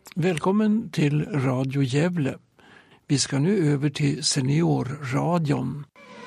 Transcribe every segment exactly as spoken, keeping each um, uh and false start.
Välkommen till Radio Gävle. Vi ska nu över till Seniorradion.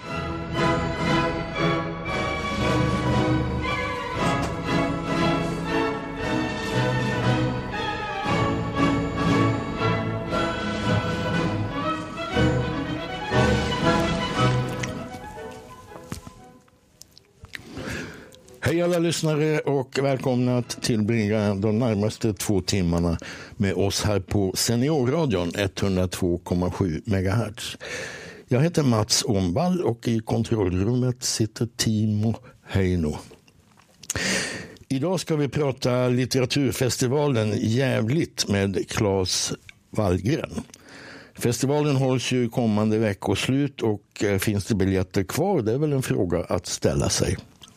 Hej alla lyssnare och välkomna att tillbringa de närmaste två timmarna med oss här på Seniorradion etthundratvå komma sju megahertz. Jag heter Mats Omvall och i kontrollrummet sitter Timo Heino. Idag ska vi prata litteraturfestivalen Jävligt med Claes Wallgren. Festivalen hålls ju kommande veckoslut och finns det biljetter kvar? Det är väl en fråga att ställa sig.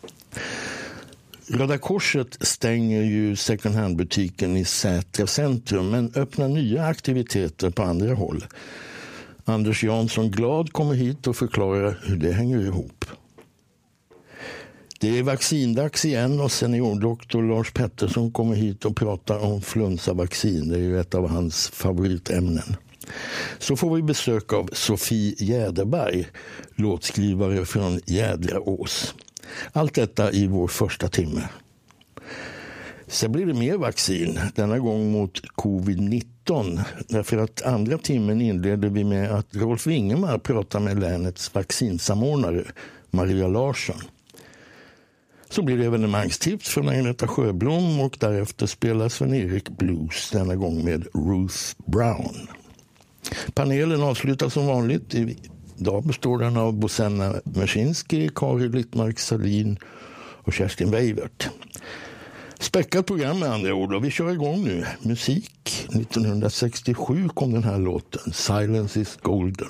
Röda Korset stänger ju second hand-butiken i Sätra centrum men öppnar nya aktiviteter på andra håll. Anders Jansson Glad kommer hit och förklarar hur det hänger ihop. Det är vaccindags igen och seniordoktor Lars Pettersson kommer hit och pratar om flunsavaccin. Det är ju ett av hans favoritämnen. Så får vi besök av Sofie Jäderberg, låtskrivare från Jädraås. Allt detta i vår första timme. Sen blir det mer vaccin, denna gång mot covid nitton. Därför att andra timmen inleder vi med att Rolf Wingemar pratar med länets vaccinsamordnare Maria Larsson. Så blir det evenemangstips från Agneta Sjöblom och därefter spelar Sven-Erik Blues, denna gång med Ruth Brown. Panelen avslutas som vanligt. Idag består den av Bosenna Mersinski, Kari Littmark Salin och Kerstin Weivert. Späckat program med andra ord och vi kör igång nu. Musik. nittonhundrasextiosju kom den här låten, Silence is Golden.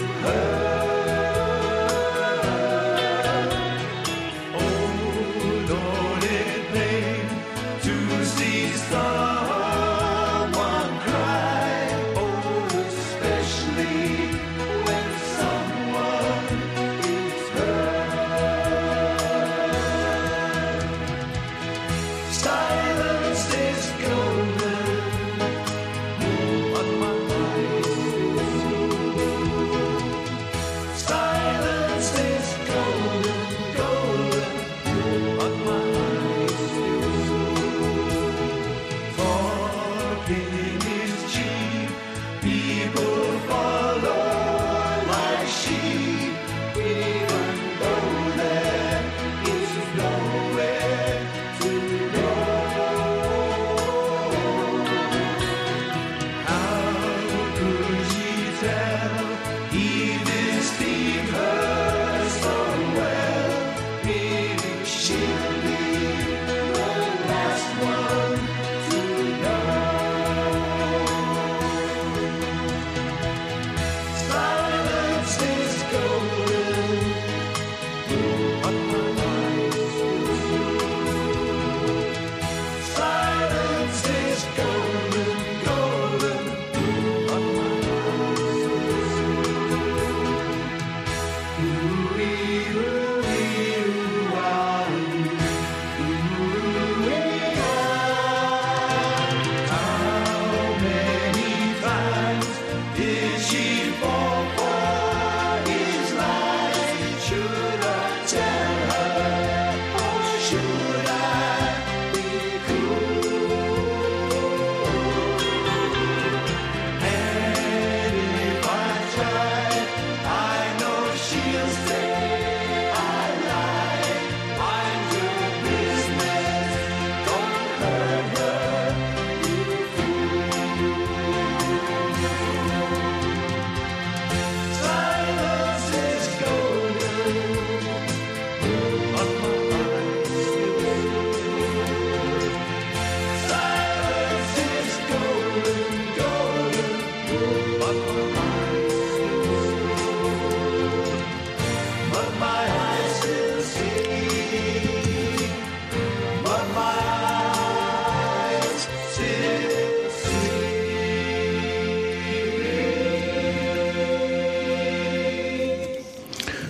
Oh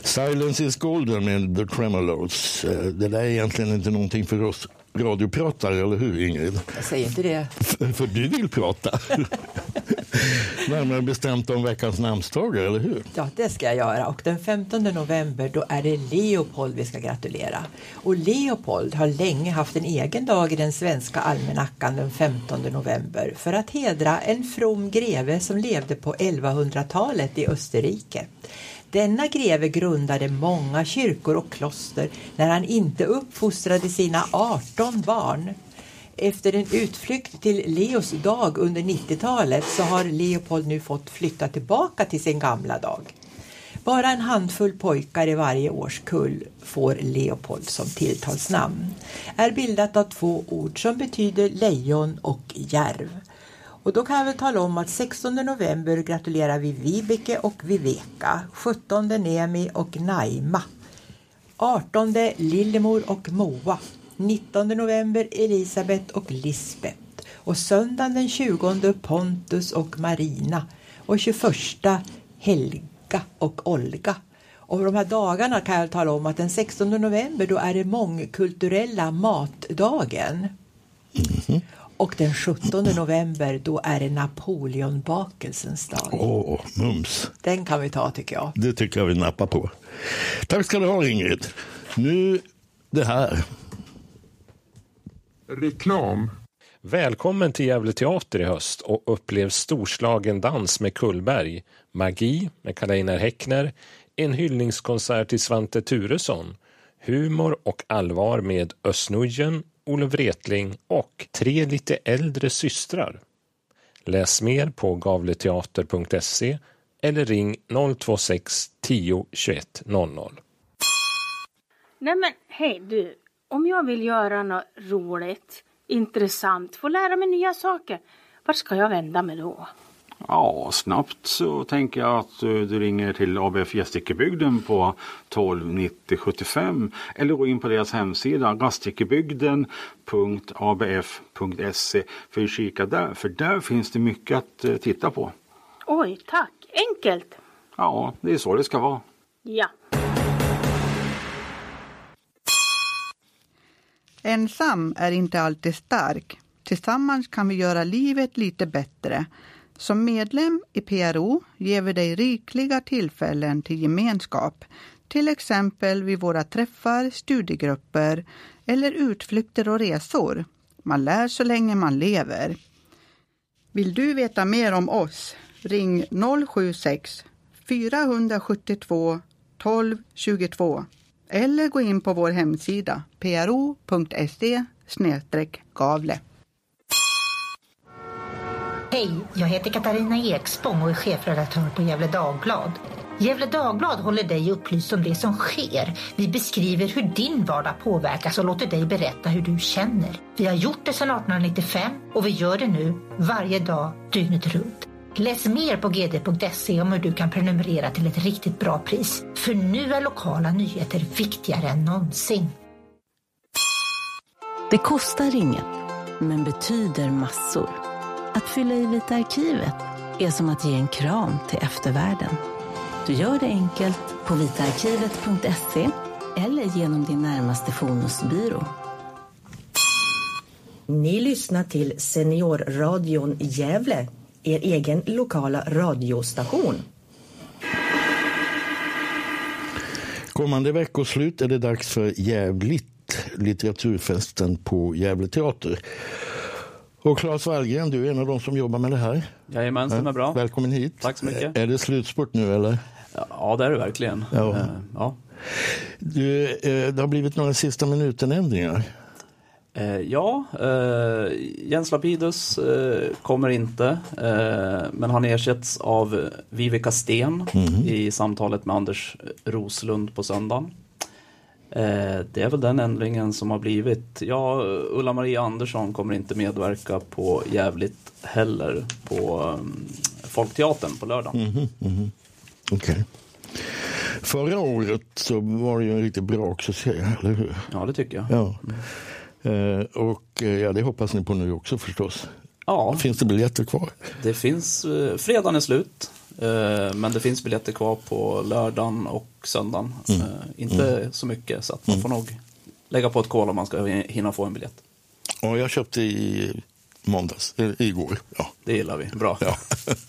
Silence is golden med The Tremolos. Det där är egentligen inte någonting för oss radiopratare, eller hur Ingrid? Jag säger inte det. För, för du vill prata. Närmare bestämt om veckans namnsdagar, eller hur? Ja, det ska jag göra. Och den femtonde november då är det Leopold vi ska gratulera. Och Leopold har länge haft en egen dag i den svenska almanackan den femtonde november för att hedra en from greve som levde på elvahundratalet i Österrike. Denna greve grundade många kyrkor och kloster när han inte uppfostrade sina arton barn. Efter en utflykt till Leos dag under nittiotalet så har Leopold nu fått flytta tillbaka till sin gamla dag. Bara en handfull pojkar i varje årskull får Leopold som tilltalsnamn. Är bildat av två ord som betyder lejon och järv. Och då kan jag väl tala om att sextonde november gratulerar vi Vibeke och Viveka, sjuttonde Nemi och Naima, artonde Lillemor och Moa, nittonde november Elisabeth och Lisbeth och söndagen den tjugonde Pontus och Marina och tjugoförsta Helga och Olga. Och de här dagarna kan jag tala om att den sextonde november då är det mångkulturella matdagen. Mm-hmm. Och den sjuttonde november då är det Napoleonbakelsens dag. Åh, oh, mums. Den kan vi ta tycker jag. Det tycker jag vi nappar på. Tack ska du ha Ingrid. Nu det här. Reklam. Välkommen till Gävle Teater i höst och upplev storslagen dans med Kullberg, magi med Karl-Einar Häckner, en hyllningskonsert till Svante Turesson, humor och allvar med Ösnujen, Olof Wretling och tre lite äldre systrar. Läs mer på gavleteater punkt se eller ring noll två sex tio tjugoett noll noll. Nej men hej du, om jag vill göra något roligt, intressant, få lära mig nya saker, vart ska jag vända mig då? Ja, snabbt så tänker jag att du ringer till A B F Gästrikebygden på tolv nittio sjuttiofem eller gå in på deras hemsida gästrikebygden punkt a b f punkt se för att kika där, för där finns det mycket att titta på. Oj, tack. Enkelt. Ja, det är så det ska vara. Ja. Ensam är inte alltid stark. Tillsammans kan vi göra livet lite bättre. Som medlem i P R O ger vi dig rikliga tillfällen till gemenskap. Till exempel vid våra träffar, studiegrupper eller utflykter och resor. Man lär så länge man lever. Vill du veta mer om oss? Ring noll sju sex fyra sju två tolv tjugotvå eller gå in på vår hemsida p r o punkt se snedstreck gavle. Hej, jag heter Katarina Ekspång och är chefredaktör på Gävle Dagblad. Gävle Dagblad håller dig upplyst om det som sker. Vi beskriver hur din vardag påverkas och låter dig berätta hur du känner. Vi har gjort det sedan arton nittiofem och vi gör det nu varje dag, dygnet runt. Läs mer på g d punkt se om hur du kan prenumerera till ett riktigt bra pris. För nu är lokala nyheter viktigare än någonsin. Det kostar inget, men betyder massor. Att fylla i Vita arkivet är som att ge en kram till eftervärlden. Du gör det enkelt på vitaarkivet punkt se eller genom din närmaste Fonusbyrå. Ni lyssnar till Seniorradion Gävle, er egen lokala radiostation. Kommande veckoslut är det dags för Jävligt, litteraturfesten på Gävle Teater. Och Claes Wallgren, du är en av de som jobbar med det här. Jajamän, stämmer bra. Välkommen hit. Tack så mycket. Är det slutspurt nu eller? Ja, det är det verkligen. Ja. Uh, ja. Du, det har blivit några sista minuten-ändringar. Uh, ja, uh, Jens Lapidus uh, kommer inte, uh, men han ersätts av Viveka Sten mm. i samtalet med Anders Roslund på söndagen. Det är väl den ändringen som har blivit. Ja, Ulla-Maria Andersson kommer inte medverka på Jävligt heller på um, Folkteatern på lördag. Mm-hmm, mm-hmm. Okej. Okay. Förra året så var det ju en riktigt bra också, eller hur? Ja, det tycker jag. Ja. Mm. Eh, och ja, det hoppas ni på nu också förstås. Ja. Finns det biljetter kvar? Det finns, eh, fredagen är slut. Eh, men det finns biljetter kvar på lördagen och söndagen. Mm. Eh, inte mm. så mycket, så att man mm. får nog lägga på ett kol om man ska hinna få en biljett. Ja, jag köpte i måndags, igår. Ja. Det gillar vi, bra. Ja.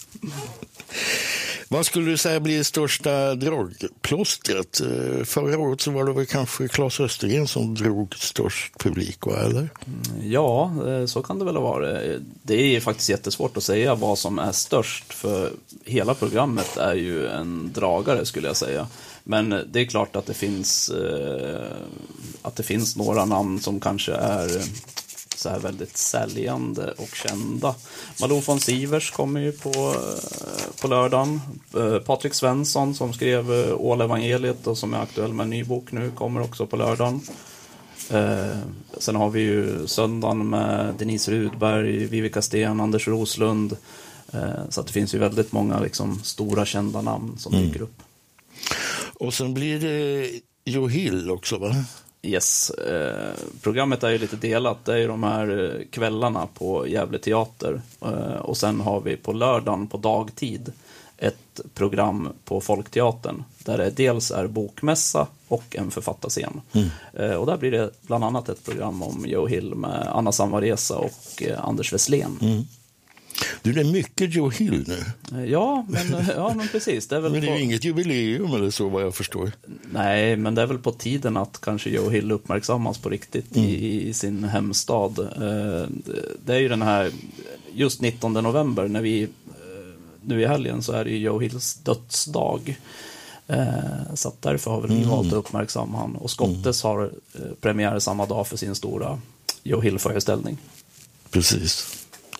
Vad skulle du säga blir största dragplåstret? Förra året så var det väl kanske Claes Östergren som drog störst publik, va, eller? Ja, så kan det väl vara. Det är faktiskt jättesvårt att säga vad som är störst, för hela programmet är ju en dragare, skulle jag säga. Men det är klart att det finns att det finns några namn som kanske är så här väldigt säljande och kända. Malou von Sivers kommer ju på, på lördagen. Patrik Svensson som skrev Ålevangeliet och som är aktuell med en ny bok nu kommer också på lördagen. Eh, sen har vi ju söndagen med Denise Rudberg, Vivica Sten, Anders Roslund. Eh, så att det finns ju väldigt många liksom, stora kända namn som mm. dyker upp. Och sen blir det Joe Hill också, va? Yes, eh, programmet är ju lite delat. Det är ju de här kvällarna på Gävle teater eh, och sen har vi på lördagen på dagtid ett program på Folkteatern där det dels är bokmässa och en författarscen. Mm. Eh, och där blir det bland annat ett program om Joe Hill med Anna Samaresa och eh, Anders Wesslén. Mm. Du, det är mycket Joe Hill nu. Ja, men, ja, men precis. Det är väl men det är på... ju inget jubileum eller så, vad jag förstår. Nej, men det är väl på tiden att kanske Joe Hill uppmärksammas på riktigt mm. i, i sin hemstad. Det är ju den här, just nittonde november, när vi, nu i helgen så är det ju Joe Hills dödsdag. Så att därför har väl vi mm. valt att uppmärksamma han. Och Skottes mm. har premiär samma dag för sin stora Joe Hill-föreställning. Precis.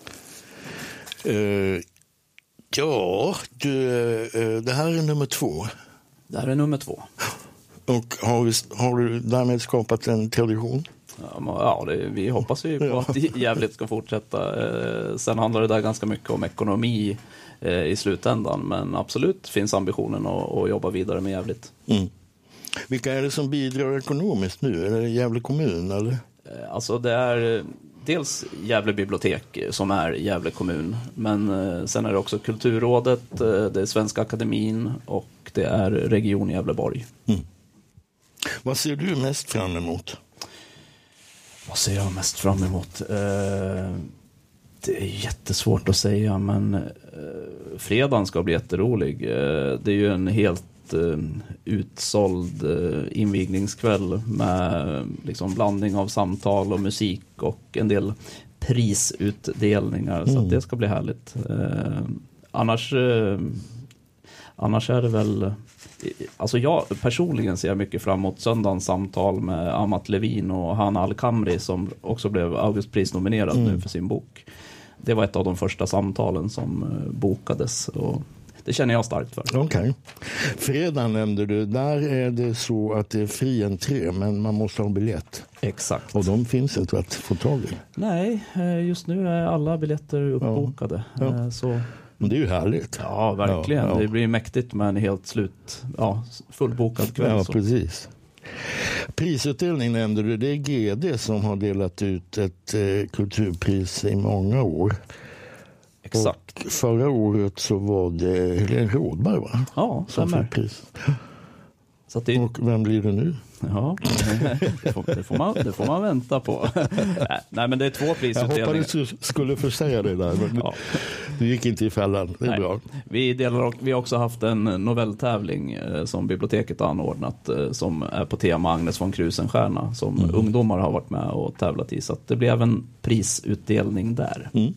Uh, ja, du, uh, det här är nummer två. Det här är nummer två. Och har, vi, har du därmed skapat en tradition? Ja, det, vi hoppas ju på ja. att Gävle ska fortsätta. Uh, sen handlar det där ganska mycket om ekonomi uh, i slutändan. Men absolut finns ambitionen att, att jobba vidare med Gävle. Mm. Vilka är det som bidrar ekonomiskt nu? Är det Gävle kommun, eller? Uh, alltså det är... Dels Gävle bibliotek som är Gävle kommun, men eh, sen är det också Kulturrådet, eh, det är Svenska akademin och det är Region Gävleborg. Mm. Vad ser du mest fram emot? Vad ser jag mest fram emot? Eh, det är jättesvårt att säga, men eh, fredagen ska bli jätterolig. Eh, det är ju en helt utsåld invigningskväll med liksom blandning av samtal och musik och en del prisutdelningar. Mm. Så att det ska bli härligt. Eh, annars, eh, annars är det väl... Alltså jag personligen ser jag mycket fram emot söndagens samtal med Amat Levin och Hanna Al-Kamri som också blev Augustprisnominerad mm. nu för sin bok. Det var ett av de första samtalen som eh, bokades och det känner jag starkt för. Okej. Okay. Fredag nämnde du. Där är det så att det är fri entré, men man måste ha en biljett. Exakt. Och de finns inte att få tag i. Nej, just nu är alla biljetter uppbokade. Ja. Ja. Så... Men det är ju härligt. Ja, verkligen. Ja, ja. Det blir mäktigt med en helt slut, ja, fullbokad kväll. Ja, så. Precis. Prisutdelning nämnde du. Det är G D som har delat ut ett eh, kulturpris i många år. Exakt. Och förra året så var det Helene Rådberg, va? Ja, som fick pris. Så det... Och vem blir det nu? Ja, det får, det får, man, det får man vänta på. Nej, men det är två prisutdelningar. Jag hoppades du skulle försäga det där, men ja. Du gick inte i fällan. Det är Nej. Bra. Vi, delar, vi har också haft en novelltävling eh, som biblioteket har anordnat eh, som är på tema Agnes von Krusenstjerna som mm. ungdomar har varit med och tävlat i. Så att det blir även prisutdelning där. Mm.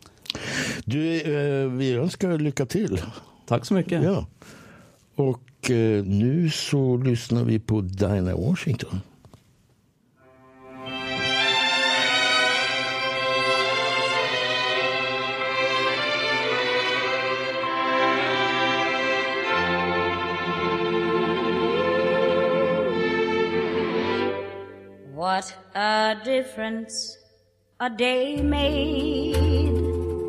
Du, eh, vi önskar lycka till. Tack så mycket. Ja. Och eh, nu så lyssnar vi på Dinah Washington. What a difference a day made.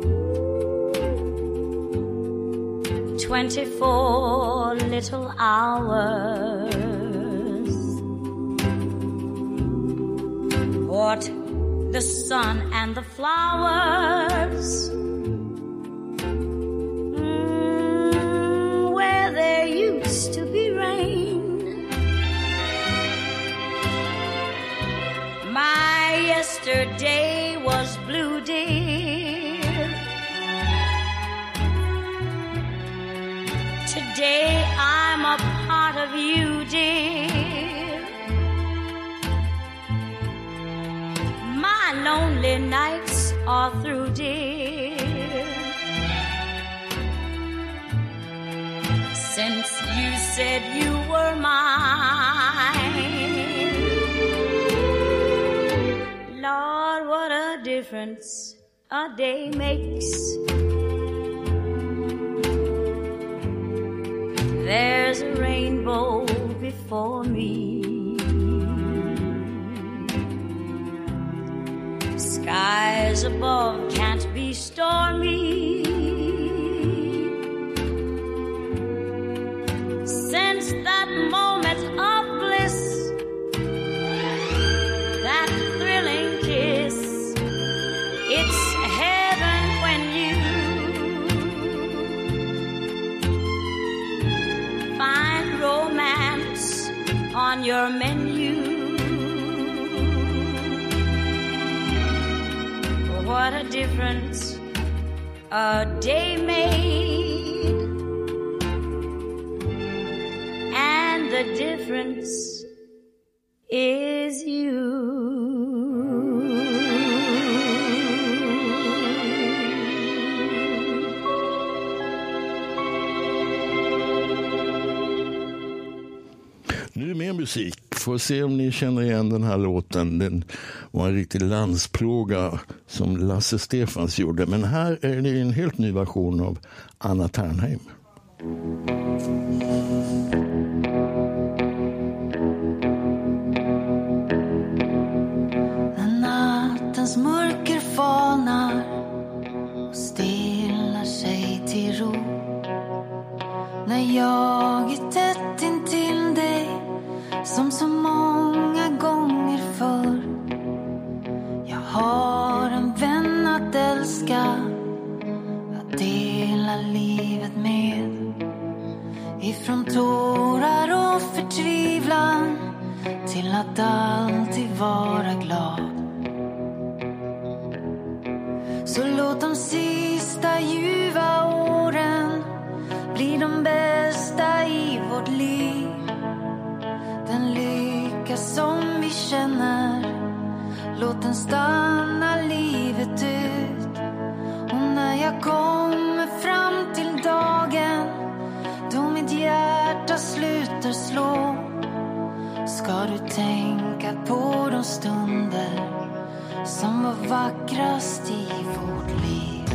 Twenty-four little hours. What the sun and the flowers. Mm, yesterday was blue, dear. Today I'm a part of you, dear. My lonely nights are through, dear. Since you said you were mine, Lord, what a difference a day makes. There's a rainbow before me. Skies above can't be stormy. Since that moment of bliss, that thrilling kiss, it's heaven when you find romance on your menu. What a difference a day made, and the difference is you. Nu är mer musik. Får se om ni känner igen den här låten. Den var en riktig landsplåga som Lasse Stefans gjorde. Men här är det en helt ny version av Anna Ternheim. När nattens mörker falnar och stillar sig till ro, när jag är tätt intill dig som så många gånger förr. Jag har en vän att älska, att dela livet med. Ifrån tårar och förtvivlan till att alltid vara glad. Så låt de sista ljuva åren bli de bästa i vårt liv. Den lycka som vi känner, låt den stanna livet ut. Och när jag kommer fram till dagen då mitt hjärta slutar slå, ska du tänka på de stunder som var vackrast i vårt liv.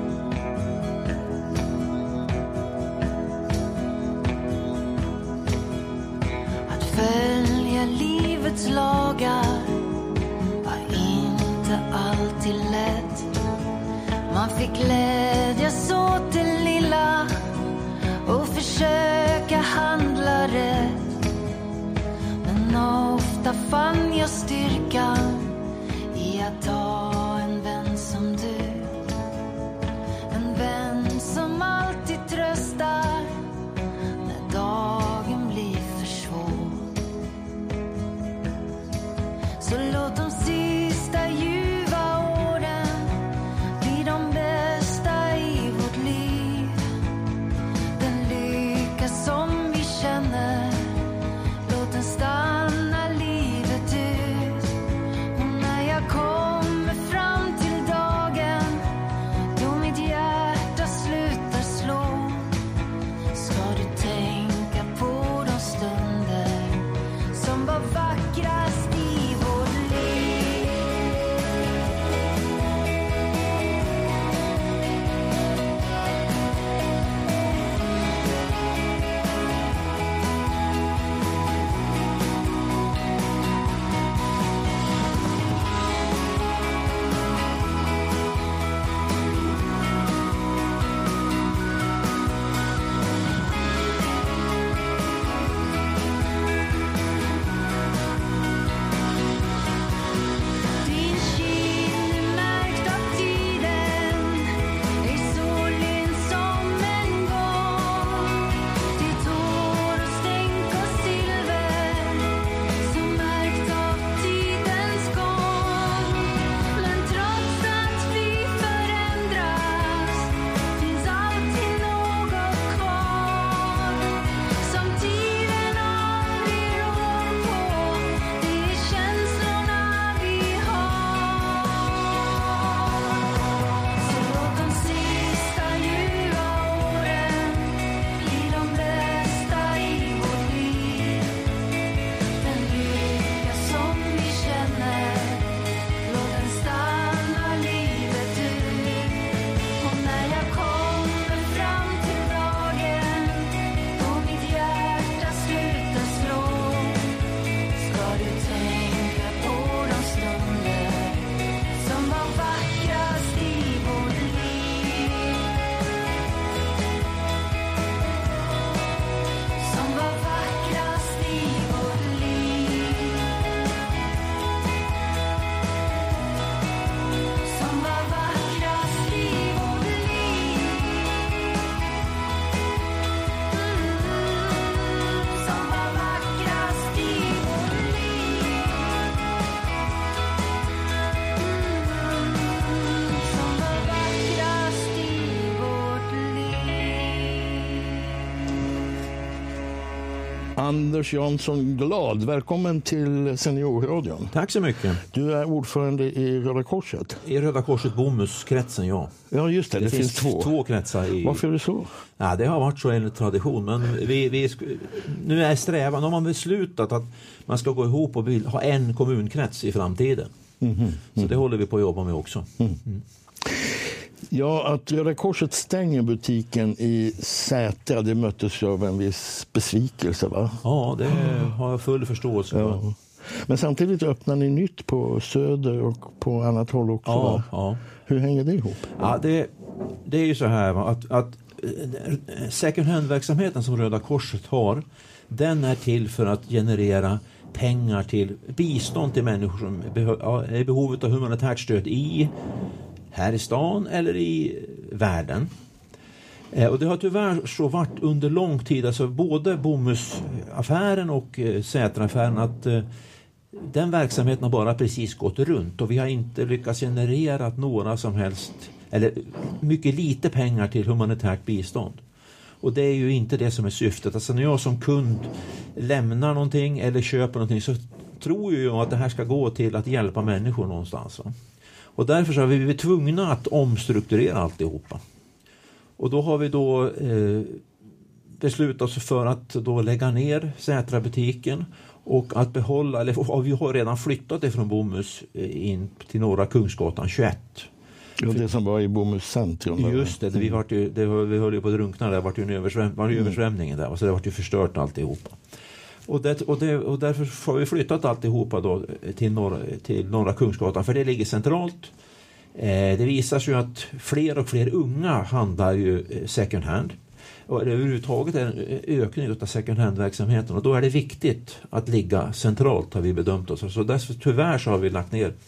Att följa livets lagar var inte alltid lätt. Man fick glädjas åt det lilla och försöka handla rätt. Men ofta fann jag styrkan i att ha en vän som du. En vän som alltid tröstar när dagen blir för svår. Så låt de sista ljuva åren bli de bästa i vårt liv. Den lycka som vi känner, låt den stanna livet ut. Anders Jansson Glad, välkommen till Seniorradion. Tack så mycket. Du är ordförande i Röda Korset. I Röda Korset Bomuskretsen, ja. Ja, just det. Det, det finns, finns två. två kretsar. I... Varför är det så? Ja, det har varit så en tradition. Men vi, vi, nu är strävan, om man beslutat att man ska gå ihop och ha en kommunkrets i framtiden. Mm-hmm. Mm. Så det håller vi på att jobba med också. Mm. Mm. Ja, att Röda Korset stänger butiken i Sätra, det möttes av en viss besvikelse, va? Ja, det har jag full förståelse för. Ja. Men samtidigt öppnar ni nytt på Söder och på annat håll också, ja, va? Ja. Hur hänger det ihop? Ja, det, det är ju så här, va? Att, att second hand-verksamheten som Röda Korset har, den är till för att generera pengar till bistånd till människor som är i behov av humanitärt stöd i här i stan eller i världen. Eh, och det har tyvärr så varit under lång tid, alltså både bomullsaffären och eh, Sätra-affären, att eh, den verksamheten har bara precis gått runt och vi har inte lyckats generera några som helst, eller mycket lite pengar till humanitärt bistånd. Och det är ju inte det som är syftet. Alltså när jag som kund lämnar någonting eller köper någonting, så tror jag att det här ska gå till att hjälpa människor någonstans, va? Och därför så har vi blivit tvungna att omstrukturera alltihopa. Och då har vi då eh, beslutat oss för att då lägga ner Sätra-butiken och att behålla, eller vi har redan flyttat ifrån Bomus in till Norra Kungsgatan tjugoett. Ja, det som var i Bomus centrum. Just det, vi, vart ju, det vi höll ju på att drunkna där, det var ju en översväm, var ju översvämningen där, och så det var ju förstört alltihopa. Och, det, och, det, och därför har vi flyttat alltihopa då till, norra, till Norra Kungsgatan, för det ligger centralt. Eh, det visar sig ju att fler och fler unga handlar ju second hand. Och det överhuvudtaget är en ökning av second hand-verksamheten. Och då är det viktigt att ligga centralt, har vi bedömt oss. Så därför tyvärr så har vi lagt ner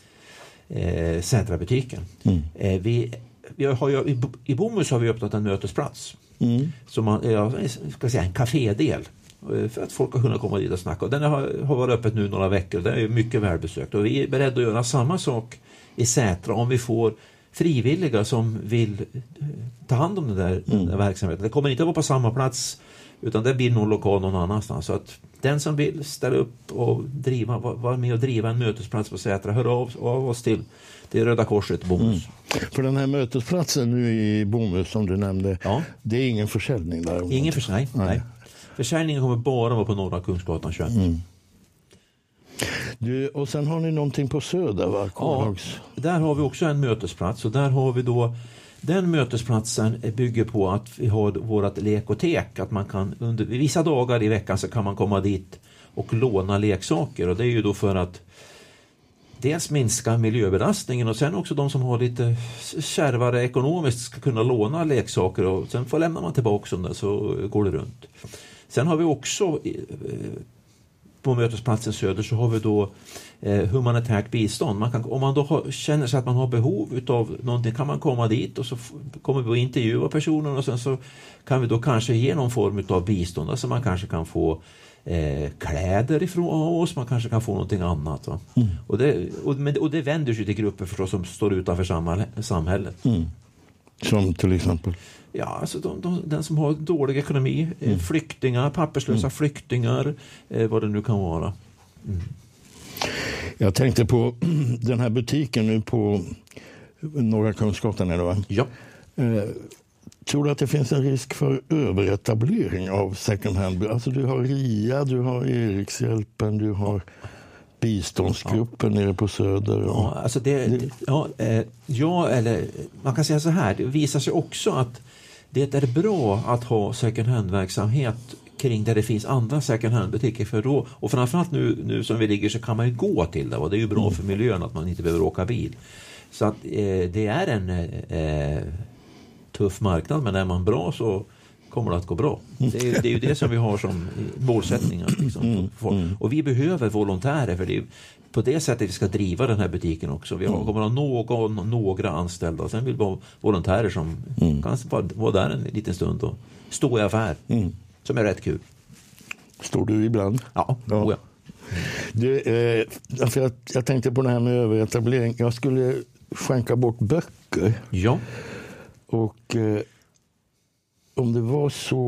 eh, Sätra-butiken. Mm. Eh, vi, vi har ju, i, I Bomus har vi öppnat en mötesplats. Mm. Som man, jag ska säga en kafédel. För att folk ska kunna komma dit och snacka. Och den har, har varit öppet nu några veckor. Det är mycket välbesökt. Och vi är beredda att göra samma sak i Sätra om vi får frivilliga som vill ta hand om den där, mm. den där verksamheten. Det kommer inte att vara på samma plats, utan det blir någon lokal någon annanstans. Så att den som vill ställa upp och driva, vara med och driva en mötesplats på Sätra, hör av, av oss till det är Röda Korset Bomus. Mm. För den här mötesplatsen nu i Bomus som du nämnde, ja. Det är ingen försäljning där? Ingen försäljning, nej. nej. Försäljningen kommer bara vara på Norra Kungsgatan tjugoett. Mm. Du, och sen har ni någonting på Söder, va? Ja, där har vi också en mötesplats. Och där har vi då, den mötesplatsen bygger på att vi har vårt lekotek. Att man kan, under vissa dagar i veckan så kan man komma dit och låna leksaker. Och det är ju då för att dels minska miljöbelastningen och sen också de som har lite kärvare ekonomiskt ska kunna låna leksaker. Och sen får lämna man tillbaka dem där, så går det runt. Sen har vi också på mötesplatsen Söder så har vi då eh, humanitärt bistånd. Man kan, om man då har, känner sig att man har behov av någonting, kan man komma dit och så f- kommer vi att intervjua personen och sen så kan vi då kanske ge någon form av bistånd. Alltså man kanske kan få eh, kläder ifrån oss, man kanske kan få någonting annat. Va? Mm. Och, det, och, men, och det vänder sig till grupper förstås som står utanför samhället. Mm. Som till exempel? Ja, alltså de, de, den som har dålig ekonomi, mm. flyktingar, papperslösa mm. flyktingar, eh, vad det nu kan vara. Mm. Jag tänkte på den här butiken nu på Norra Kungsgatan, är det, va? Ja. Eh, tror du att det finns en risk för överetablering av second hand? Alltså du har RIA, du har Erikshjälpen, du har biståndsgruppen ja. nere på Söder. Och... Ja, alltså det, det... Ja, eh, ja, eller man kan säga så här, det visar sig också att det är bra att ha second hand-verksamhet kring där det finns andra second hand-butiker. För då, och framförallt nu, nu som vi ligger så kan man ju gå till det. Och det är ju bra mm. för miljön att man inte behöver åka bil. Så att eh, det är en eh, tuff marknad, men är man bra så kommer det att gå bra. Det är, det är ju det som vi har som målsättningar. Liksom, mm. Mm. Och vi behöver volontärer, för det är på det sättet vi ska driva den här butiken också. Vi har, kommer att ha någon, några anställda. Sen vill vi ha volontärer som mm. kan vara där en liten stund och stå i affär. Mm. Som är rätt kul. Står du ibland? Ja, ja. Oh ja. Du, eh, för jag, jag tänkte på det här med överetablering. Jag skulle skänka bort böcker. Ja. Och... Eh, om det var så att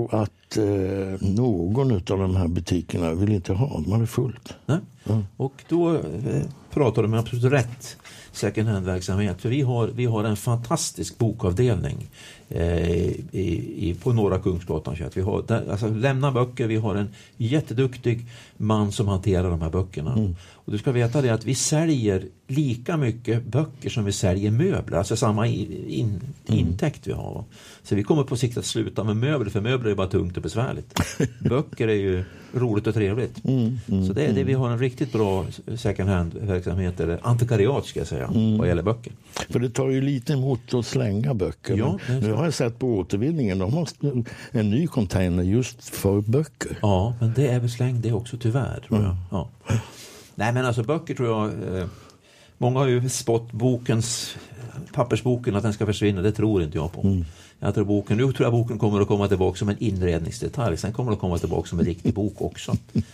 att eh, någon av de här butikerna vill inte ha. Man är fullt. Nej. Ja. Och då eh, pratar de absolut rätt second hand-verksamhet. För vi har, vi har en fantastisk bokavdelning eh, i, i, på Norra Kungsgatan. Vi har där, alltså, lämna böcker. Vi har en jätteduktig man som hanterar de här böckerna. Mm. Och du ska veta det att vi säljer lika mycket böcker som vi säljer möbler. Alltså samma in, in, mm. intäkt vi har. Så vi kommer på sikt att sluta med möbler. För möbler är bara tungt och besvärligt. Böcker är ju roligt och trevligt. Mm. Mm. Så det är det, vi har en riktigt bra second hand-verksamhet. Eller antikariat ska jag säga. Mm. Vad gäller böcker. För det tar ju lite emot att slänga böcker. Ja, nu har jag sett på återvinningen. De har en ny container just för böcker. Ja, men det är väl släng det också tyvärr. Tror jag. Ja. Nej, men alltså böcker tror jag... Eh, många har ju spått bokens... Pappersboken att den ska försvinna. Det tror inte jag på. Mm. Jag tror boken, nu tror jag boken kommer att komma tillbaka som en inredningsdetalj. Sen kommer det att komma tillbaka som en riktig bok också.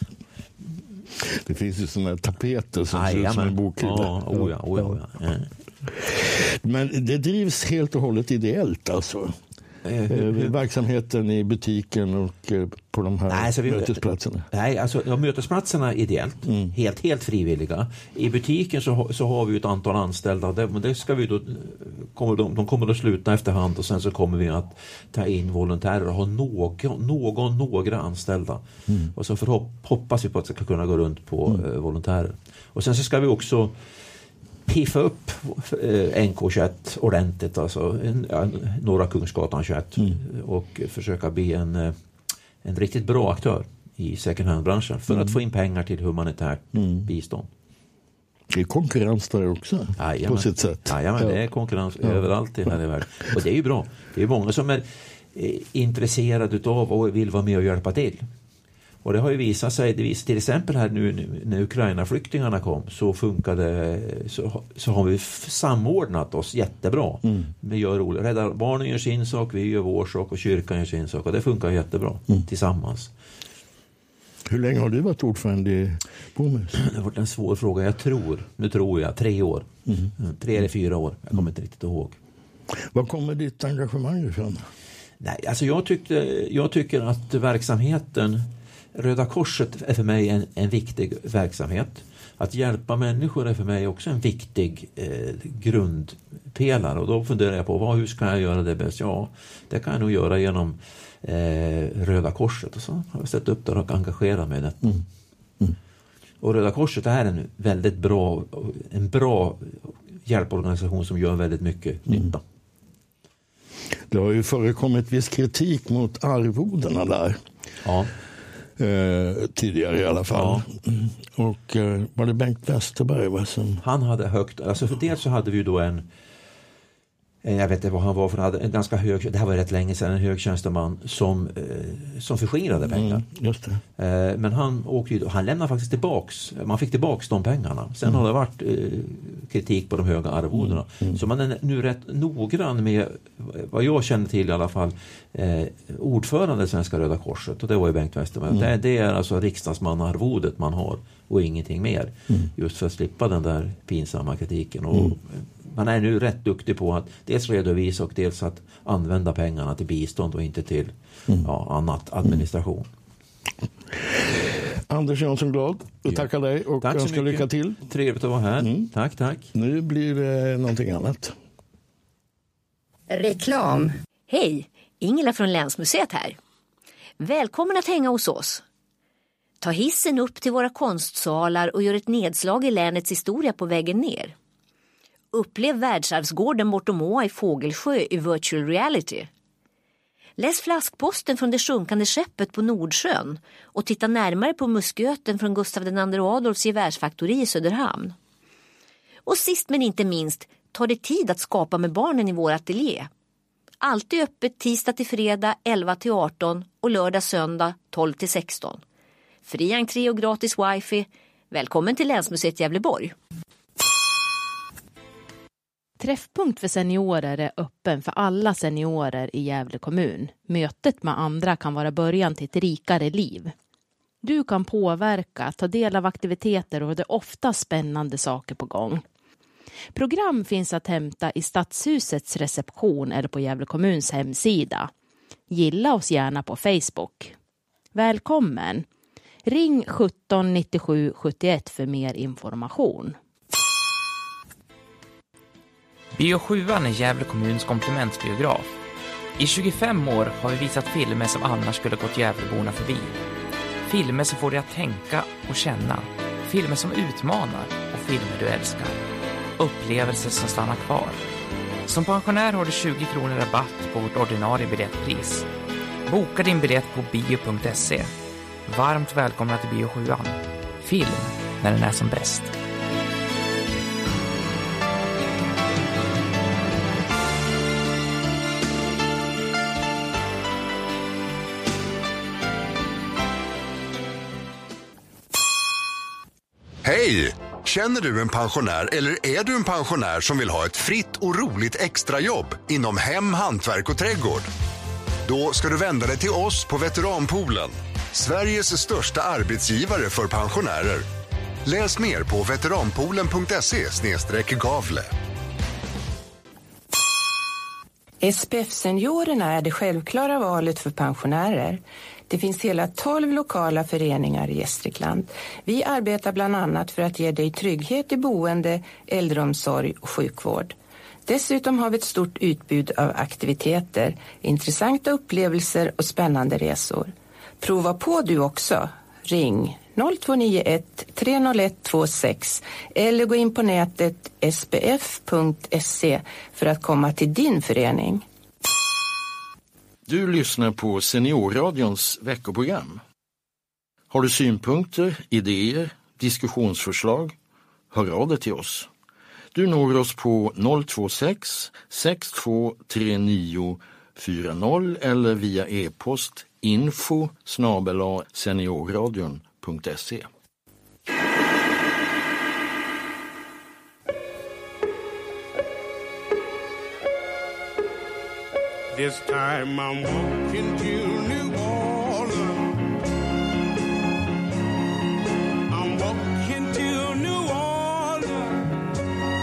Det finns ju sådana tapeter som Aj, ser ut ja, som men, en bokhylla. Ja, oh ja, oh ja, oh ja. Mm. Men det drivs helt och hållet ideellt alltså? Eh, verksamheten i butiken och eh, på de här nej, vi, mötesplatserna? Nej, alltså ja, mötesplatserna är ideellt. Mm. Helt, helt frivilliga. I butiken så, så har vi ett antal anställda. Det, det ska vi då, kommer de, de kommer att sluta efterhand och sen så kommer vi att ta in volontärer och ha någon, någon några anställda. Mm. Och så förhopp, hoppas vi på att det ska kunna gå runt på mm. eh, volontärer. Och sen så ska vi också piffa upp eh, N K tjugoett ordentligt, alltså en, ja, Norra Kungsgatan tjugoett mm. och försöka bli en, en riktigt bra aktör i second hand-branschen för mm. att få in pengar till humanitärt mm. bistånd. Det är konkurrens där också, ja, på sitt sätt. Ja, men det är konkurrens ja. överallt i hela världen. Och det är ju bra. Det är många som är eh, intresserade av och vill vara med och hjälpa till. Och det har ju visat sig, det visar till exempel här nu när Ukraina-flyktingarna kom så funkade, så, så har vi samordnat oss jättebra. Mm. Vi gör roligt. Rädda barnen gör sin sak, vi gör vår sak och kyrkan gör sin sak och det funkar jättebra mm. tillsammans. Hur länge har du varit ordförande i Bomhus? Det har varit en svår fråga, jag tror, nu tror jag, tre år. Mm. Tre eller fyra år, jag kommer mm. inte riktigt ihåg. Var kommer ditt engagemang ifrån? Nej, alltså jag, tyckte, jag tycker att verksamheten Röda Korset är för mig en, en viktig verksamhet. Att hjälpa människor är för mig också en viktig eh, grundpelare. Och då funderar jag på vad, hur ska jag göra det bäst? Ja, det kan jag nog göra genom eh, Röda Korset. Och så har jag ställt upp där och engagerat mig i detta. Mm. Mm. Och Röda Korset är en väldigt bra, en bra hjälporganisation som gör väldigt mycket mm. nytta. Det har ju förekommit viss kritik mot arvodena där. Ja. Eh, tidigare i alla fall. Ja. Mm. Och eh, var det Bengt Westerberg va, som... Han hade högt, alltså för det så hade vi ju då en, en jag vet inte vad han var för, han hade en ganska hög, det här var rätt länge sedan, en hög tjänsteman som, eh, som förskingrade pengar. Mm, just det. Eh, men han åkte ju, han lämnade faktiskt tillbaks, man fick tillbaks de pengarna. Sen mm. har det varit eh, kritik på de höga arvodena. Mm. Mm. Så man är nu rätt noggrann med, vad jag känner till i alla fall, eh, ordförande i Svenska Röda Korset, och det var ju Bengt Westerberg. Mm. Det, det är alltså riksdagsmannaarvodet man har och ingenting mer. Mm. Just för att slippa den där pinsamma kritiken. Och mm. man är nu rätt duktig på att dels redovisa och dels att använda pengarna till bistånd och inte till mm. ja, annat administration. Mm. Anders Jansson Glad, och tackar dig och tack önskar lycka till. Trevligt att vara här. Mm. Tack, tack. Nu blir det någonting annat. Reklam. Hej, Ingela från Länsmuseet här. Välkommen att hänga hos oss. Ta hissen upp till våra konstsalar och gör ett nedslag i länets historia på vägen ner. Upplev världsarvsgården bortom Åa i Fågelsjö i virtual reality. Läs flaskposten från det sjunkande skeppet på Nordsjön och titta närmare på musköten från Gustav den andre Adolfs gevärsfaktori i Söderhamn. Och sist men inte minst, ta dig tid att skapa med barnen i vår ateljé. Alltid öppet tisdag till fredag elva till arton och lördag söndag tolv till sexton. Fri entré och gratis wifi. Välkommen till Länsmuseet Gävleborg. Träffpunkt för seniorer är öppen för alla seniorer i Gävle kommun. Mötet med andra kan vara början till ett rikare liv. Du kan påverka, ta del av aktiviteter och det är ofta spännande saker på gång. Program finns att hämta i Stadshusets reception eller på Gävle kommuns hemsida. Gilla oss gärna på Facebook. Välkommen! Ring sjutton nittiosju sjuttioett för mer information. Bio sjuan är Gävle kommuns komplementbiograf. I tjugofem år har vi visat filmer som annars skulle gått Gävleborna förbi. Filmer som får dig att tänka och känna. Filmer som utmanar och filmer du älskar. Upplevelser som stannar kvar. Som pensionär har du tjugo kronor rabatt på vårt ordinarie biljettpris. Boka din biljett på bio punkt se. Varmt välkomna till Bio sjuan. Film när den är som bäst. Hej! Känner du en pensionär eller är du en pensionär som vill ha ett fritt och roligt extrajobb inom hem, hantverk och trädgård? Då ska du vända dig till oss på Veteranpoolen, Sveriges största arbetsgivare för pensionärer. Läs mer på veteranpoolen punkt se slash gavle. S P F-seniorerna är det självklara valet för pensionärer. Det finns hela tolv lokala föreningar i Gästrikland. Vi arbetar bland annat för att ge dig trygghet i boende, äldreomsorg och sjukvård. Dessutom har vi ett stort utbud av aktiviteter, intressanta upplevelser och spännande resor. Prova på du också. Ring noll två nio ett tre noll ett två sex eller gå in på nätet s p f punkt se för att komma till din förening. Du lyssnar på Seniorradions veckoprogram. Har du synpunkter, idéer, diskussionsförslag? Hör av dig till oss. Du når oss på noll två sex sex två tre nio fyra noll eller via e-post info snabel-a seniorradion punkt se. This time I'm walking to New Orleans. I'm walking to New Orleans.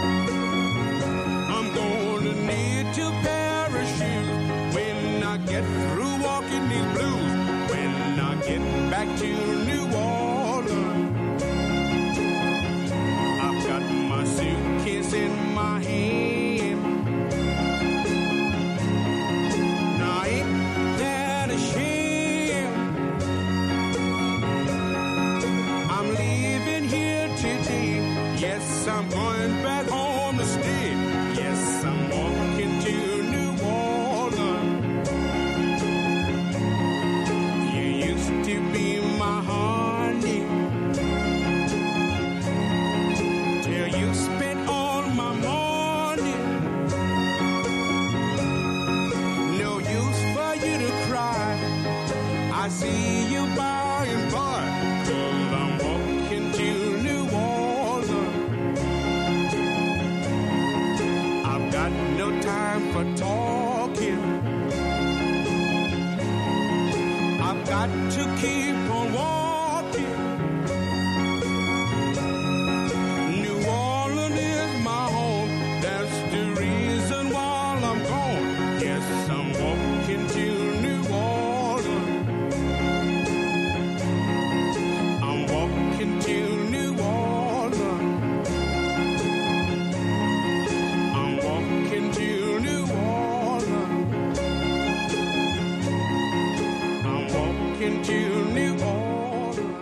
I'm gonna need to parachute when I get through walking these blues. When I get back to New Orleans, I've got my suitcase in my hand. Yes, I'm going back home to stay. Yes, I'm walking to New Orleans. You used to be my honey till you spent all my money. No use for you to cry. I see you by and by. 'Cause I'm walking to New Orleans. Got no time for talking. I've got to keep on walking. New Orleans is my home. That's the reason why I'm gone. Yes, I'm walking to New Orleans. I'm walking to New Orleans. To New Orleans.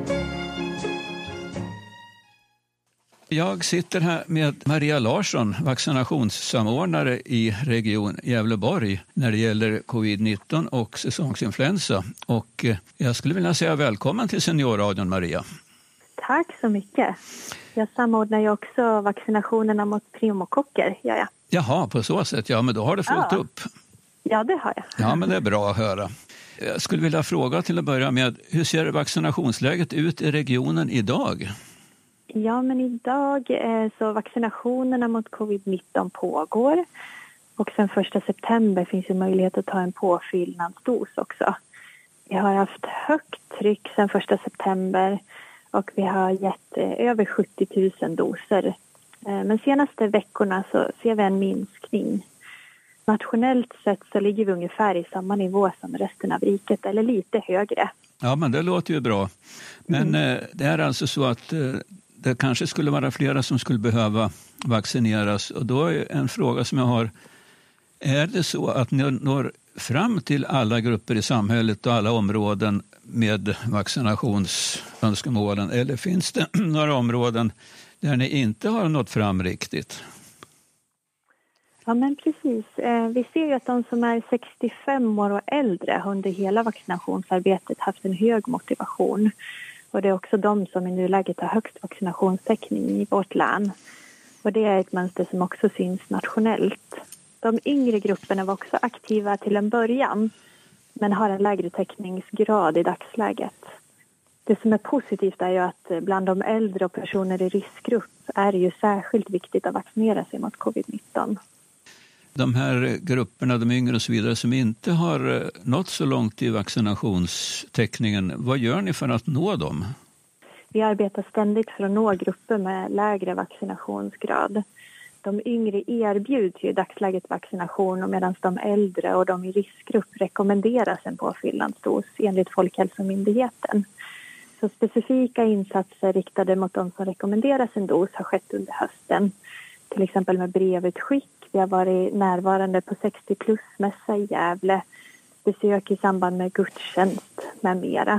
Jag sitter här med Maria Larsson, vaccinationssamordnare i region Gävleborg när det gäller covid nitton och säsongsinfluensa. Och jag skulle vilja säga välkommen till Seniorradion, Maria. Tack så mycket. Jag samordnar ju också vaccinationerna mot pneumokocker, gör jag. Jaha, på så sätt. Ja, men då har det fullt ja. upp. Ja, det har jag. Ja, men det är bra att höra. Jag skulle vilja fråga till att börja med, hur ser vaccinationsläget ut i regionen idag? Ja, men idag eh, så vaccinationerna mot covid nitton pågår. Och sen första september finns ju möjlighet att ta en påfyllnadsdos också. Vi har haft högt tryck sen första september och vi har gett eh, över sjuttio tusen doser. Eh, men senaste veckorna så ser vi en minskning. Nationellt sett så ligger vi ungefär i samma nivå som resten av riket eller lite högre. Ja, men det låter ju bra. Men mm. eh, det är alltså så att eh, det kanske skulle vara flera som skulle behöva vaccineras. Och då är en fråga som jag har. Är det så att ni når fram till alla grupper i samhället och alla områden med vaccinationsönskemålen? Eller finns det några områden där ni inte har nått fram riktigt? Ja, men precis. Vi ser ju att de som är sextiofem år och äldre har under hela vaccinationsarbetet haft en hög motivation. Och det är också de som i nuläget har högst vaccinationstäckning i vårt län. Och det är ett mönster som också syns nationellt. De yngre grupperna var också aktiva till en början, men har en lägre täckningsgrad i dagsläget. Det som är positivt är ju att bland de äldre och personer i riskgrupp är det ju särskilt viktigt att vaccinera sig mot covid nitton. De här grupperna, de yngre och så vidare, som inte har nått så långt i vaccinationstäckningen, vad gör ni för att nå dem? Vi arbetar ständigt för att nå grupper med lägre vaccinationsgrad. De yngre erbjuds ju i dagsläget vaccination medan de äldre och de i riskgrupp rekommenderas en påfyllnadsdos enligt Folkhälsomyndigheten. Så specifika insatser riktade mot de som rekommenderas en dos har skett under hösten. Till exempel med brevutskick. Vi har varit närvarande på sextio plus-mässa i Gävle, besök i samband med gudstjänst med mera.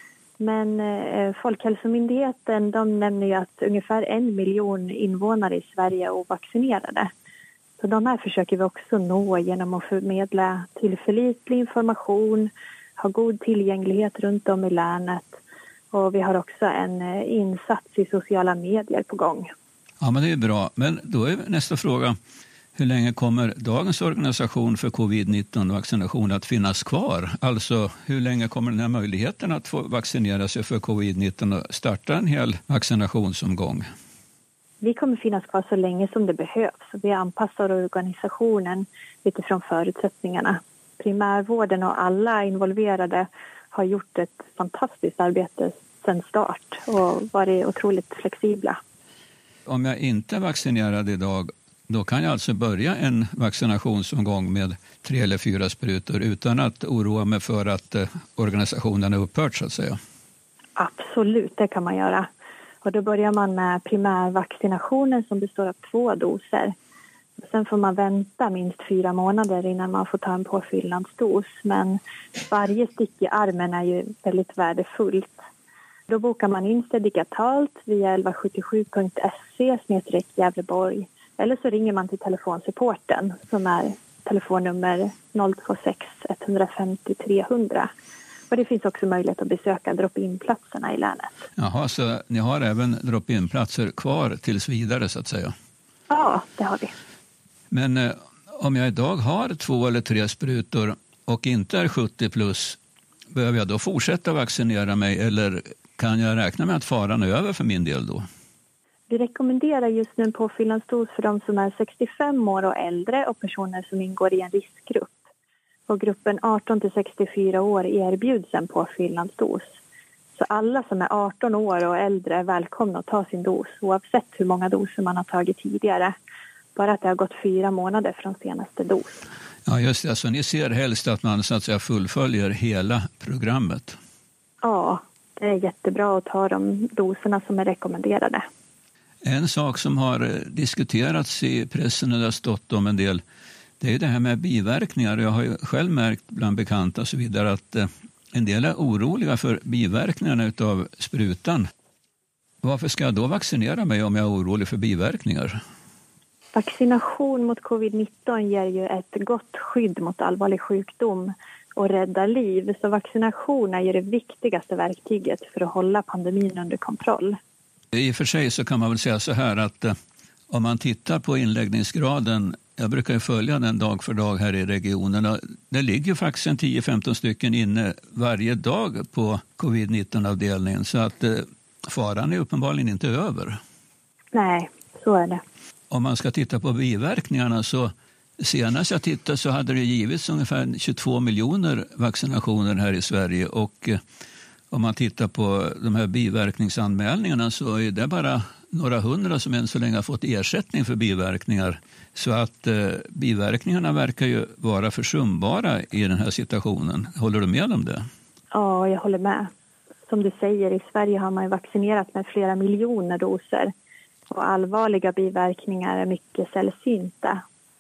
Men eh, Folkhälsomyndigheten de nämner ju att ungefär en miljon invånare i Sverige är ovaccinerade. Så de här försöker vi också nå genom att förmedla tillförlitlig information, ha god tillgänglighet runt om i länet och vi har också en eh, insats i sociala medier på gång. Ja, men det är bra. Men då är nästa fråga. Hur länge kommer dagens organisation för covid nitton-vaccination att finnas kvar? Alltså, hur länge kommer den här möjligheten att få vaccinera sig för covid nitton och starta en hel vaccinationsomgång? Vi kommer finnas kvar så länge som det behövs. Vi anpassar organisationen utifrån förutsättningarna. Primärvården och alla involverade har gjort ett fantastiskt arbete sedan start och varit otroligt flexibla. Om jag inte är vaccinerad idag, då kan jag alltså börja en vaccinationsomgång med tre eller fyra sprutor utan att oroa mig för att eh, organisationen är upphört så att säga. Absolut, det kan man göra. Och då börjar man med primärvaccinationen som består av två doser. Och sen får man vänta minst fyra månader innan man får ta en påfyllnadsdos. Men varje stick i armen är ju väldigt värdefullt. Då bokar man in sig digitalt via elva sjuttiosju punkt se snedstreck Gävleborg. Eller så ringer man till telefonsupporten som är telefonnummer noll två sex ett fem tre tre noll noll. Och det finns också möjlighet att besöka drop-in-platserna i länet. Jaha, så ni har även drop-in-platser kvar tills vidare så att säga? Ja, det har vi. Men eh, om jag idag har två eller tre sprutor och inte är sjuttio plus, behöver jag då fortsätta vaccinera mig eller kan jag räkna med att faran är över för min del då? Vi rekommenderar just nu en påfyllnadsdos för de som är sextiofem år och äldre och personer som ingår i en riskgrupp. Och gruppen arton till sextiofyra år erbjuds en påfyllnadsdos. Så alla som är arton år och äldre är välkomna att ta sin dos oavsett hur många doser man har tagit tidigare. Bara att det har gått fyra månader från senaste dos. Ja just det, alltså ni ser helst att man så att säga fullföljer hela programmet. Ja, det är jättebra att ta de doserna som är rekommenderade. En sak som har diskuterats i pressen och det har stått om en del, det är det här med biverkningar. Jag har ju själv märkt bland bekanta och så vidare att en del är oroliga för biverkningarna av sprutan. Varför ska jag då vaccinera mig om jag är orolig för biverkningar? Vaccination mot covid nitton ger ju ett gott skydd mot allvarlig sjukdom och rädda liv. Så vaccination är ju det viktigaste verktyget för att hålla pandemin under kontroll. I och för sig så kan man väl säga så här att eh, om man tittar på inläggningsgraden, jag brukar ju följa den dag för dag här i regionen, det ligger faktiskt en tio femton stycken inne varje dag på covid nitton-avdelningen så att eh, faran är uppenbarligen inte över. Nej, så är det. Om man ska titta på biverkningarna så senast jag tittade så hade det givits ungefär tjugotvå miljoner vaccinationer här i Sverige och eh, om man tittar på de här biverkningsanmälningarna så är det bara några hundra som än så länge har fått ersättning för biverkningar. Så att eh, biverkningarna verkar ju vara försumbara i den här situationen. Håller du med om det? Ja, jag håller med. Som du säger, i Sverige har man ju vaccinerat med flera miljoner doser. Och allvarliga biverkningar är mycket sällsynta.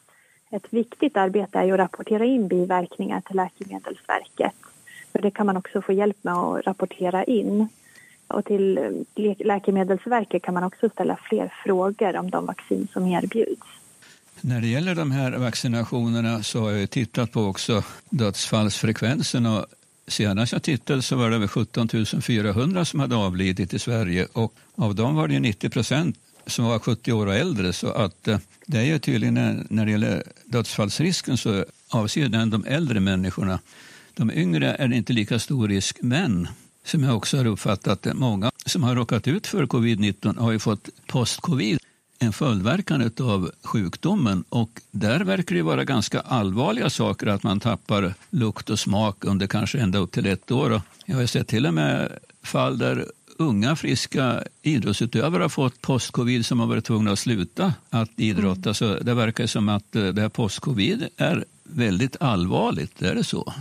Ett viktigt arbete är ju att rapportera in biverkningar till Läkemedelsverket. För det kan man också få hjälp med att rapportera in. Och till Läkemedelsverket kan man också ställa fler frågor om de vaccin som erbjuds. När det gäller de här vaccinationerna så har jag tittat på också dödsfallsfrekvensen. Och senast jag tittade så var det över sjutton tusen fyrahundra som hade avlidit i Sverige. Och av dem var det nittio procent som var sjuttio år och äldre. Så att det är ju tydligen när det gäller dödsfallsrisken så avser den de äldre människorna. De yngre är det inte lika stor risk, men som jag också har uppfattat, många som har råkat ut för covid nitton har ju fått post-covid, en följdverkan av sjukdomen. Och där verkar det vara ganska allvarliga saker, att man tappar lukt och smak under kanske ända upp till ett år. Jag har sett till och med fall där unga friska idrottsutövare har fått post-covid som har varit tvungna att sluta att idrotta. Mm. Så det verkar som att det här post-covid är väldigt allvarligt, är det så?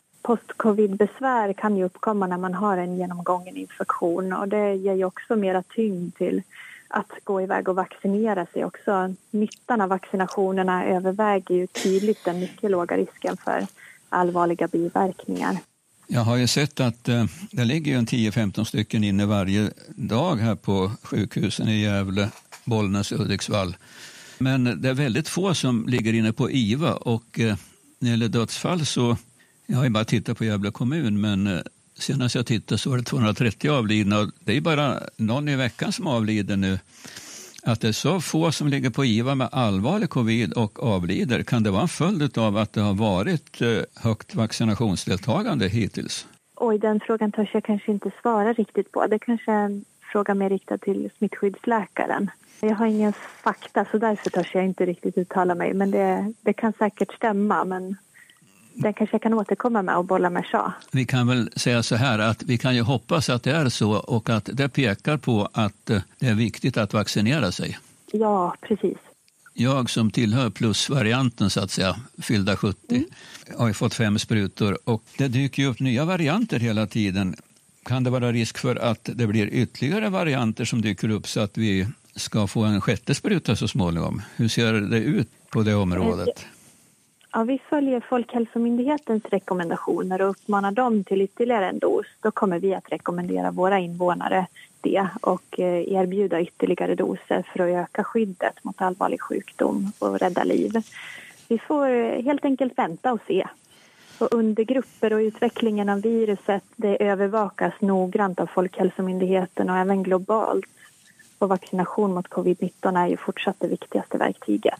Post-covid-besvär kan ju uppkomma när man har en genomgången infektion, och det ger ju också mera tyngd till att gå iväg och vaccinera sig också. Nyttan av vaccinationerna överväger ju tydligt den mycket låga risken för allvarliga biverkningar. Jag har ju sett att eh, det ligger en tio femton stycken inne varje dag här på sjukhusen i Gävle, Bollnäs och Hudiksvall. Men det är väldigt få som ligger inne på I V A, och eh, när det gäller dödsfall så, jag har ju bara tittat på Gävle kommun, men eh, senast jag tittade så var det tvåhundratrettio avlidna, och det är bara någon i veckan som avlider nu. Att det är så få som ligger på I V A med allvarlig covid och avlider, kan det vara en följd av att det har varit högt vaccinationsdeltagande hittills? Oj, den frågan törs jag kanske inte svara riktigt på. Det kanske är en fråga mer riktad till smittskyddsläkaren. Jag har ingen fakta, så därför törs jag inte riktigt uttala mig. Men det, det kan säkert stämma, men den kanske jag kan återkomma med och bolla med så. Vi kan väl säga så här att vi kan ju hoppas att det är så, och att det pekar på att det är viktigt att vaccinera sig. Ja, precis. Jag som tillhör plusvarianten så att säga, fyllda sjuttio, mm. har ju fått fem sprutor, och det dyker ju upp nya varianter hela tiden. Kan det vara risk för att det blir ytterligare varianter som dyker upp så att vi ska få en sjätte spruta så småningom? Hur ser det ut på det området? Ja, vi följer Folkhälsomyndighetens rekommendationer och uppmanar dem till ytterligare en dos. Då kommer vi att rekommendera våra invånare det och erbjuda ytterligare doser för att öka skyddet mot allvarlig sjukdom och rädda liv. Vi får helt enkelt vänta och se. Och undergrupper och utvecklingen av viruset, det övervakas noggrant av Folkhälsomyndigheten och även globalt. Och vaccination mot covid nitton är ju fortsatt det viktigaste verktyget.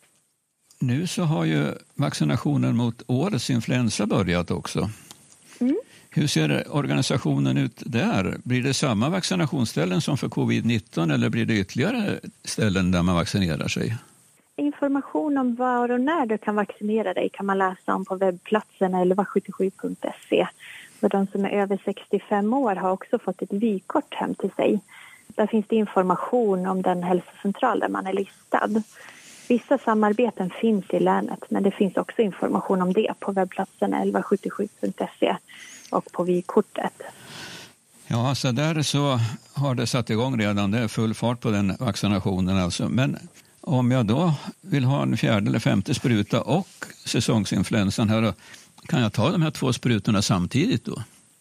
Nu så har ju vaccinationen mot årets influensa börjat också. Mm. Hur ser organisationen ut där? Blir det samma vaccinationsställen som för covid nitton, eller blir det ytterligare ställen där man vaccinerar sig? Information om var och när du kan vaccinera dig kan man läsa om på webbplatsen elva sjuttiosju punkt se. Och de som är över sextiofem år har också fått ett vykort hem till sig. Där finns det information om den hälsocentral där man är listad. Vissa samarbeten finns i länet, men det finns också information om det på webbplatsen elva sjuttiosju punkt se och på vykortet. Ja, så där så har det satt igång redan. Det är full fart på den vaccinationen alltså. Men om jag då vill ha en fjärde eller femte spruta och säsongsinfluensan här, kan jag ta de här två sprutorna samtidigt då?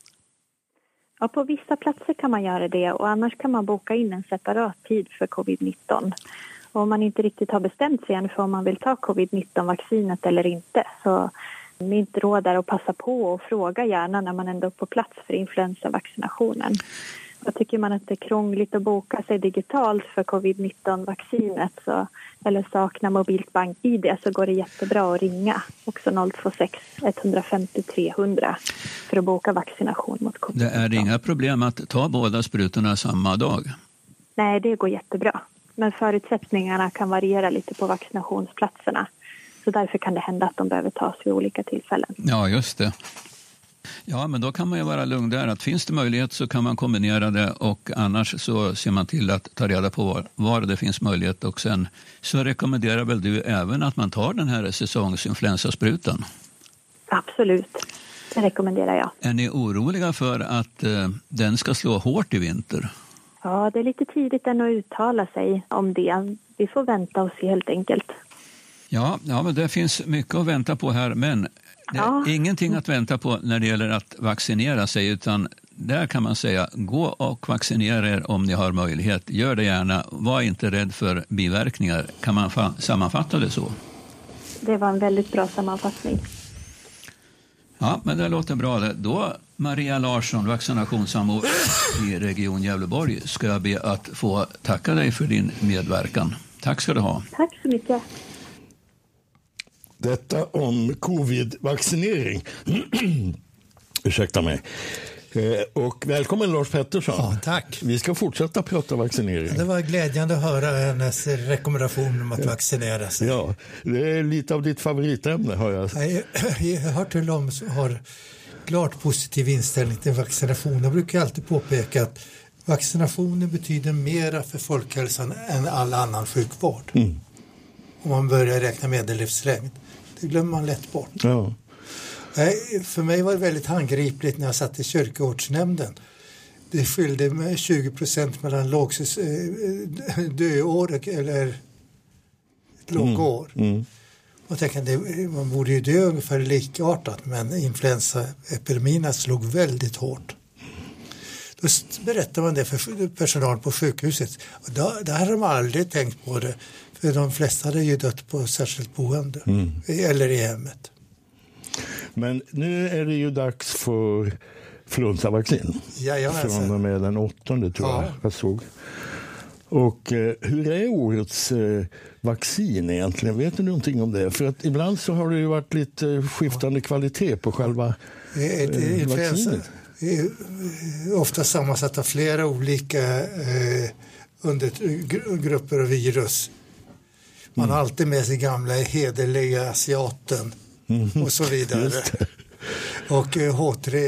Ja, på vissa platser kan man göra det, och annars kan man boka in en separat tid för covid nitton. Och om man inte riktigt har bestämt sig än för om man vill ta covid nitton-vaccinet eller inte, så mitt råd är att passa på och fråga gärna när man ändå är på plats för influensavaccinationen. Och tycker man att det är krångligt att boka sig digitalt för covid nitton-vaccinet så, eller saknar mobilt bank-I D, så går det jättebra att ringa också noll två sex ett fem tre tre noll noll för att boka vaccination mot covid nitton. Det är inga problem att ta båda sprutorna samma dag? Nej, det går jättebra. Men förutsättningarna kan variera lite på vaccinationsplatserna. Så därför kan det hända att de behöver tas vid olika tillfällen. Ja, just det. Ja, men då kan man ju vara lugn där. Att finns det möjlighet så kan man kombinera det och annars så ser man till att ta reda på var, var det finns möjlighet. Och sen så rekommenderar väl du även att man tar den här säsongsinfluensasprutan? Absolut, det rekommenderar jag. Är ni oroliga för att eh, den ska slå hårt i vinter? Ja, det är lite tidigt än att uttala sig om det. Vi får vänta och se helt enkelt. Ja, ja, men det finns mycket att vänta på här, men det är ja. ingenting att vänta på när det gäller att vaccinera sig, utan där kan man säga gå och vaccinera er om ni har möjlighet. Gör det gärna, var inte rädd för biverkningar. Kan man fa- sammanfatta det så? Det var en väldigt bra sammanfattning. Ja, men det låter bra. Då, Maria Larsson, vaccinationssamordnare i Region Gävleborg, ska jag be att få tacka dig för din medverkan. Tack ska du ha. Tack så mycket. Detta om covid-vaccinering. Ursäkta mig. Och välkommen Lars Pettersson. Ja, tack. Vi ska fortsätta prata vaccinering. Det var glädjande att höra hennes rekommendation om att vaccinera sig. Ja, det är lite av ditt favoritämne har jag. Jag har hört till dem som har klart positiv inställning till vaccination. Jag brukar alltid påpeka att vaccinationen betyder mera för folkhälsan än all annan sjukvård. Mm. Om man börjar räkna medellivslängd. Det glömmer man lätt bort. Ja. För mig var det väldigt handgripligt när jag satt i kyrkogårdsnämnden. Det skilde med tjugo procent mellan lågsis, döår eller ett lågår. Mm. Mm. Och tänkte, man borde ju dö ungefär likartat, men influensaepidemierna slog väldigt hårt. Då berättar man det för personal på sjukhuset. Och då, där hade de aldrig tänkt på det. För de flesta hade ju dött på särskilt boende. Mm. Eller i hemmet. Men nu är det ju dags för influensavaccin. Från och med den åttonde tror ja. jag jag såg. Och eh, hur är årets eh, vaccin egentligen? Vet du någonting om det? För att ibland så har det ju varit lite skiftande kvalitet på själva eh, vaccinet. Det är ofta sammansatt av flera olika eh, undergrupper av virus. Man har alltid med sig gamla hederliga asiaten mm. och så vidare. Och H tre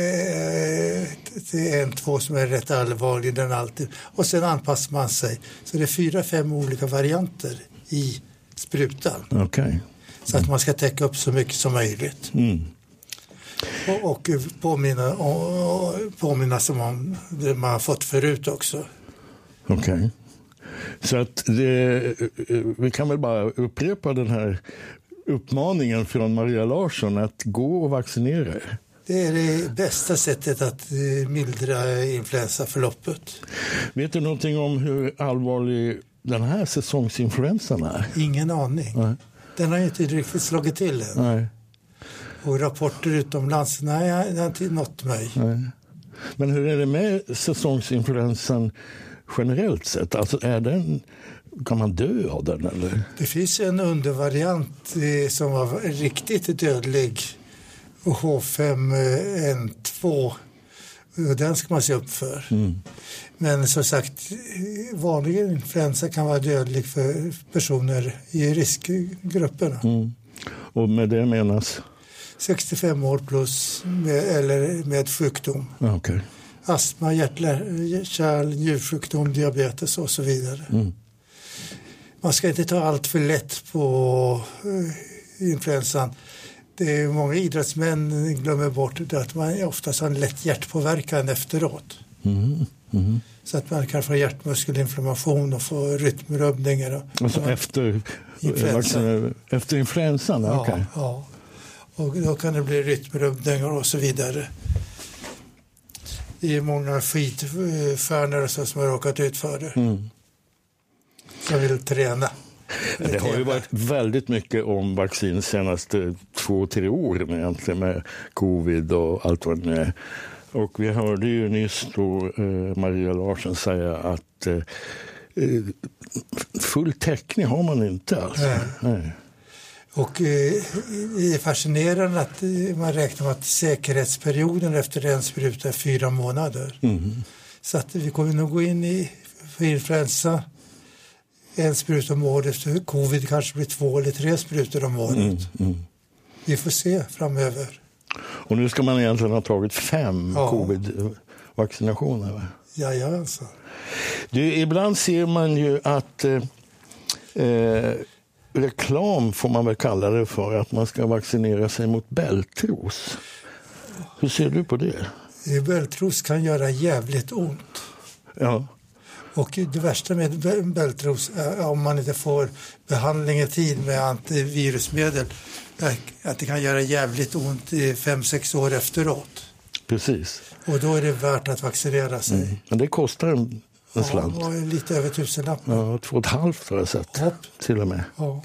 det är en två som är rätt allvarlig den alltid. Och sen anpassar man sig. Så det är fyra, fem olika varianter i sprutan. Okay. Så att man ska täcka upp så mycket som möjligt. Mm. Och, och påminna, och, påminna som om det man har fått förut också. Okej. Okay. Så att det, vi kan väl bara upprepa den här uppmaningen från Maria Larsson att gå och vaccinera. Det är det bästa sättet att mildra influensaförloppet. Vet du någonting om hur allvarlig den här säsongsinfluensan är? Ingen aning. Nej. Den har inte riktigt slagit till än. Nej. Och rapporter utomlands, nej, det har inte nått mig. Nej. Men hur är det med säsongsinfluensan generellt sett? Alltså är den, kan man dö av den eller? Det finns en undervariant eh, som var riktigt dödlig, H fem N två. Den ska man se upp för. Mm. Men som sagt, vanlig influensa kan vara dödlig för personer i riskgrupperna. Mm. Och med det menas? sextiofem år plus med, eller med sjukdom. Okay. Astma, hjärt-kärl, njursjukdom, diabetes och så vidare. Mm. Man ska inte ta allt för lätt på uh, influensan. Det är många idrottsmän glömmer bort det att man oftast har en lätt hjärtpåverkan efteråt. Mm. Mm. Så att man kan få hjärtmuskelinflammation och få rytmrubbningar. Och, alltså och efter influensan? Efter influensan, ja, okej. Okay. Ja, och då kan det bli rytmrubbningar och så vidare. Det är många skidstjärnor som har råkat ut för det. Mm. Som vill träna. Det har ju varit väldigt mycket om vaccin de senaste två, tre åren egentligen med covid och allt vad det är. Och vi hörde ju nyss då eh, Maria Larsson säga att eh, full täckning har man inte alls. Nej. Nej. Och eh, det är fascinerande att eh, man räknar med att säkerhetsperioden efter en spruta är fyra månader. Mm. Så att vi kommer nog gå in i för influensa en spruta om året, efter covid kanske blir två eller tre sprutor om året. Mm. Mm. Vi får se framöver. Och nu ska man egentligen ha tagit fem Ja. covid-vaccinationer. Va? Jajamensan. Du, ibland ser man ju att eh, eh, reklam får man väl kalla det för, att man ska vaccinera sig mot bältros. Hur ser du på det? Bältros kan göra jävligt ont. Ja. Och det värsta med bä- bältros är om man inte får behandling i tid med antivirusmedel, är att det kan göra jävligt ont i fem, sex år efteråt. Precis. Och då är det värt att vaccinera sig. Mm. Men det kostar en, en slant. Ja, lite över tusenlapp. Ja, två och ett halvt har jag sett. Hopp. Till och med. Ja.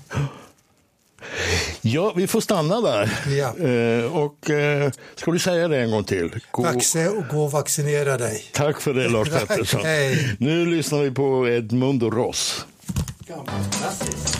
Ja, vi får stanna där. Ja. Eh, och eh, ska du säga det en gång till? Gå... Vaxe och gå och vaccinera dig. Tack för det, Lars Pettersson. Hej. Nu lyssnar vi på Edmundo Ross. Fantastiskt.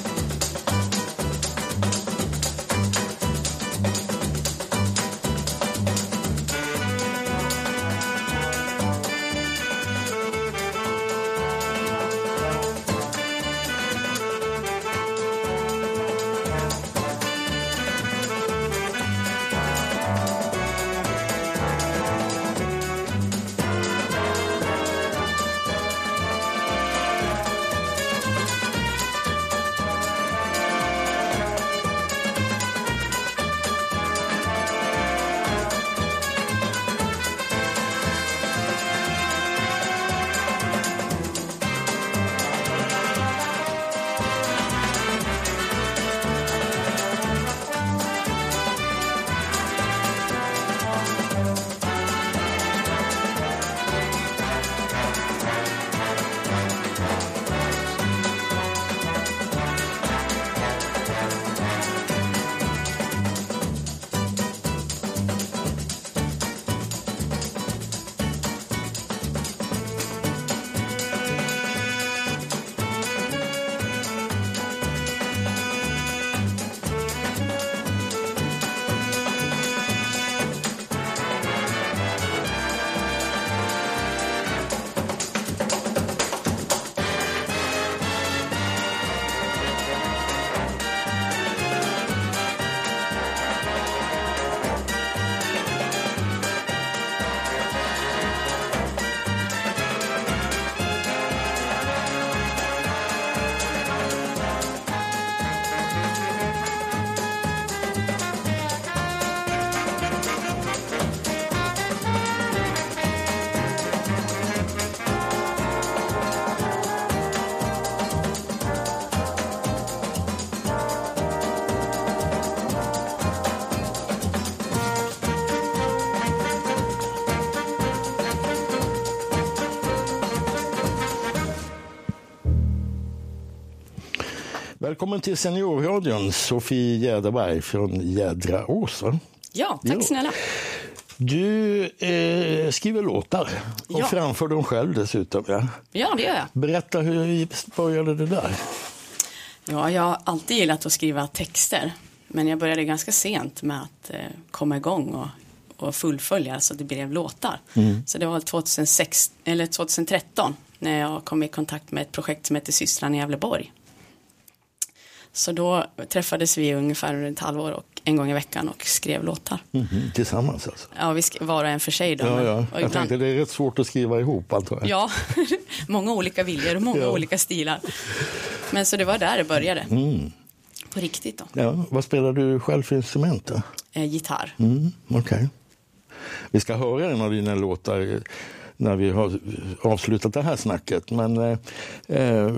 Välkommen till Seniorradion, Sofie Jäderberg från Jädraås. Ja, tack jo. snälla. Du eh, skriver låtar och Ja. framför dem själv dessutom. Ja? Ja, det gör jag. Berätta, hur började det där? Ja, jag har alltid gillat att skriva texter. Men jag började ganska sent med att eh, komma igång och, och fullfölja så det blev låtar. Mm. Så det var tjugohundrasex, eller tjugohundratretton när jag kom i kontakt med ett projekt som heter Systrarna i Gävleborg. Så då träffades vi ungefär under ett halvår och en gång i veckan och skrev låtar. Mm-hmm. Tillsammans alltså? Ja, vi sk- var och en för sig då. Ja, ja. Och Jag ibland... tänkte det är rätt svårt att skriva ihop, antar jag. Ja, många olika viljor och många Ja. olika stilar. Men så det var där det började. Mm. På riktigt då. Ja, vad spelar du själv för instrument då? Eh, gitarr. Mm, okej. Okay. Vi ska höra en av dina låtar när vi har avslutat det här snacket. Men eh, eh,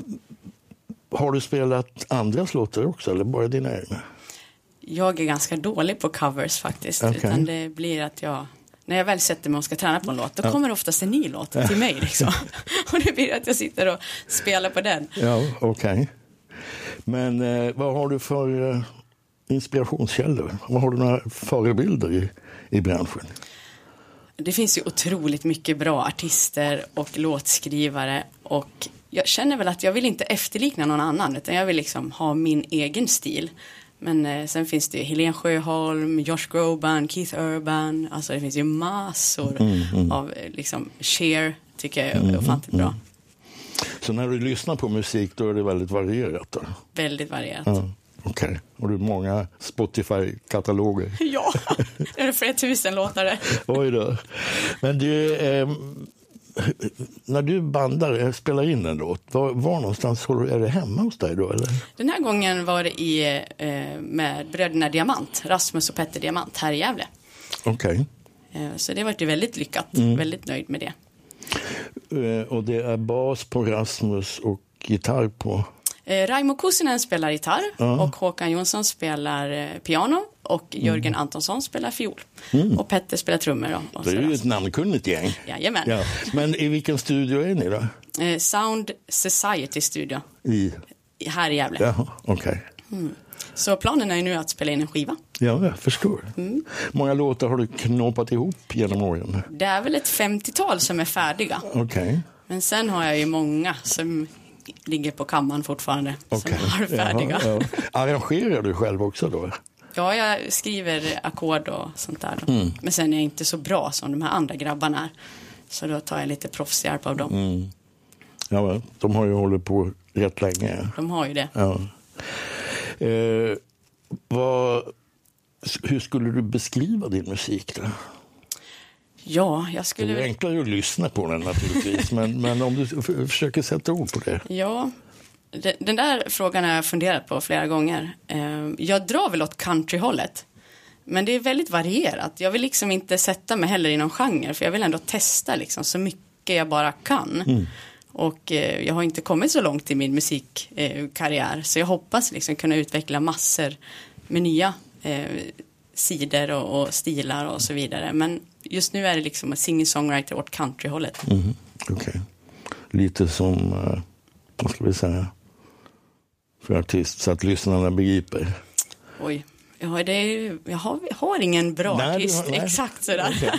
har du spelat andras låtar också eller bara dina egna? Jag är ganska dålig på covers faktiskt. Okay. Utan det blir att jag, när jag väl sätter mig och ska träna på en låt, då Ja. kommer oftast en ny låt till mig liksom. Och det blir att jag sitter och spelar på den. Ja, okej. Okay. Men eh, vad har du för eh, inspirationskällor? Vad har du några förebilder i, i branschen? Det finns ju otroligt mycket bra artister och låtskrivare och jag känner väl att jag vill inte efterlikna någon annan utan jag vill liksom ha min egen stil. Men eh, sen finns det ju Helen Sjöholm, Josh Groban, Keith Urban, alltså det finns ju massor Mm, mm. av eh, liksom Cher tycker jag är Mm, ofantligt bra. Så när du lyssnar på musik då är det väldigt varierat då? Väldigt varierat. Ja. Okej, okay. Och du har många Spotify-kataloger. Ja, det är flera tusen låtare. Oj då. Men du, eh, när du bandar, spelar in en låt, var, var någonstans är det hemma hos dig då? Eller? Den här gången var det i, eh, med bröderna Diamant, Rasmus och Petter Diamant här i Gävle. Okej. Okay. Eh, så det var ju väldigt lyckat, mm. väldigt nöjd med det. Eh, och det är bas på Rasmus och gitarr på? Eh, Raimo Kuusinen spelar gitarr ja. och Håkan Jonsson spelar eh, piano och Jörgen mm. Antonsson spelar fiol. Mm. Och Petter spelar trummor då. Och det är ju ett namnkunnigt gäng. Jajamän. Ja. Men i vilken studio är ni då? Eh, Sound Society Studio. I? Här i Gävle. Jaha, okej. Okay. Mm. Så planen är ju nu att spela in en skiva. Ja, jag förstår. Mm. Många låtar har du knåpat ihop genom åren? Det är väl ett femtiotal som är färdiga. Okej. Okay. Men sen har jag ju många som ligger på kammaren fortfarande. Okay. Som är färdiga. Jaha, ja. Arrangerar du själv också då? Ja, jag skriver ackord och sånt där. Då. Mm. Men sen är jag inte så bra som de här andra grabbarna är. Så då tar jag lite proffshjälp av dem. Mm. Ja, men de har ju hållit på rätt länge. De har ju det. Ja. Eh, vad, hur skulle du beskriva din musik då? Ja, jag skulle... Det är enklare att lyssna på den naturligtvis, men, men om du f- försöker sätta ord på det. Ja, den där frågan har jag funderat på flera gånger. Jag drar väl åt countryhållet, men det är väldigt varierat. Jag vill liksom inte sätta mig heller i någon genre, för jag vill ändå testa liksom så mycket jag bara kan. Mm. Och jag har inte kommit så långt i min musikkarriär, så jag hoppas liksom kunna utveckla massor med nya eh, sidor och, och stilar och så vidare. Men just nu är det liksom en singer-songwriter åt countryhållet. Mm, Okej. Okay. Lite som, uh, vad ska vi säga, för artist, så att lyssnarna begriper. Oj, ja, det är, jag, har, jag har ingen bra nej, artist, har, exakt sådär. Okay.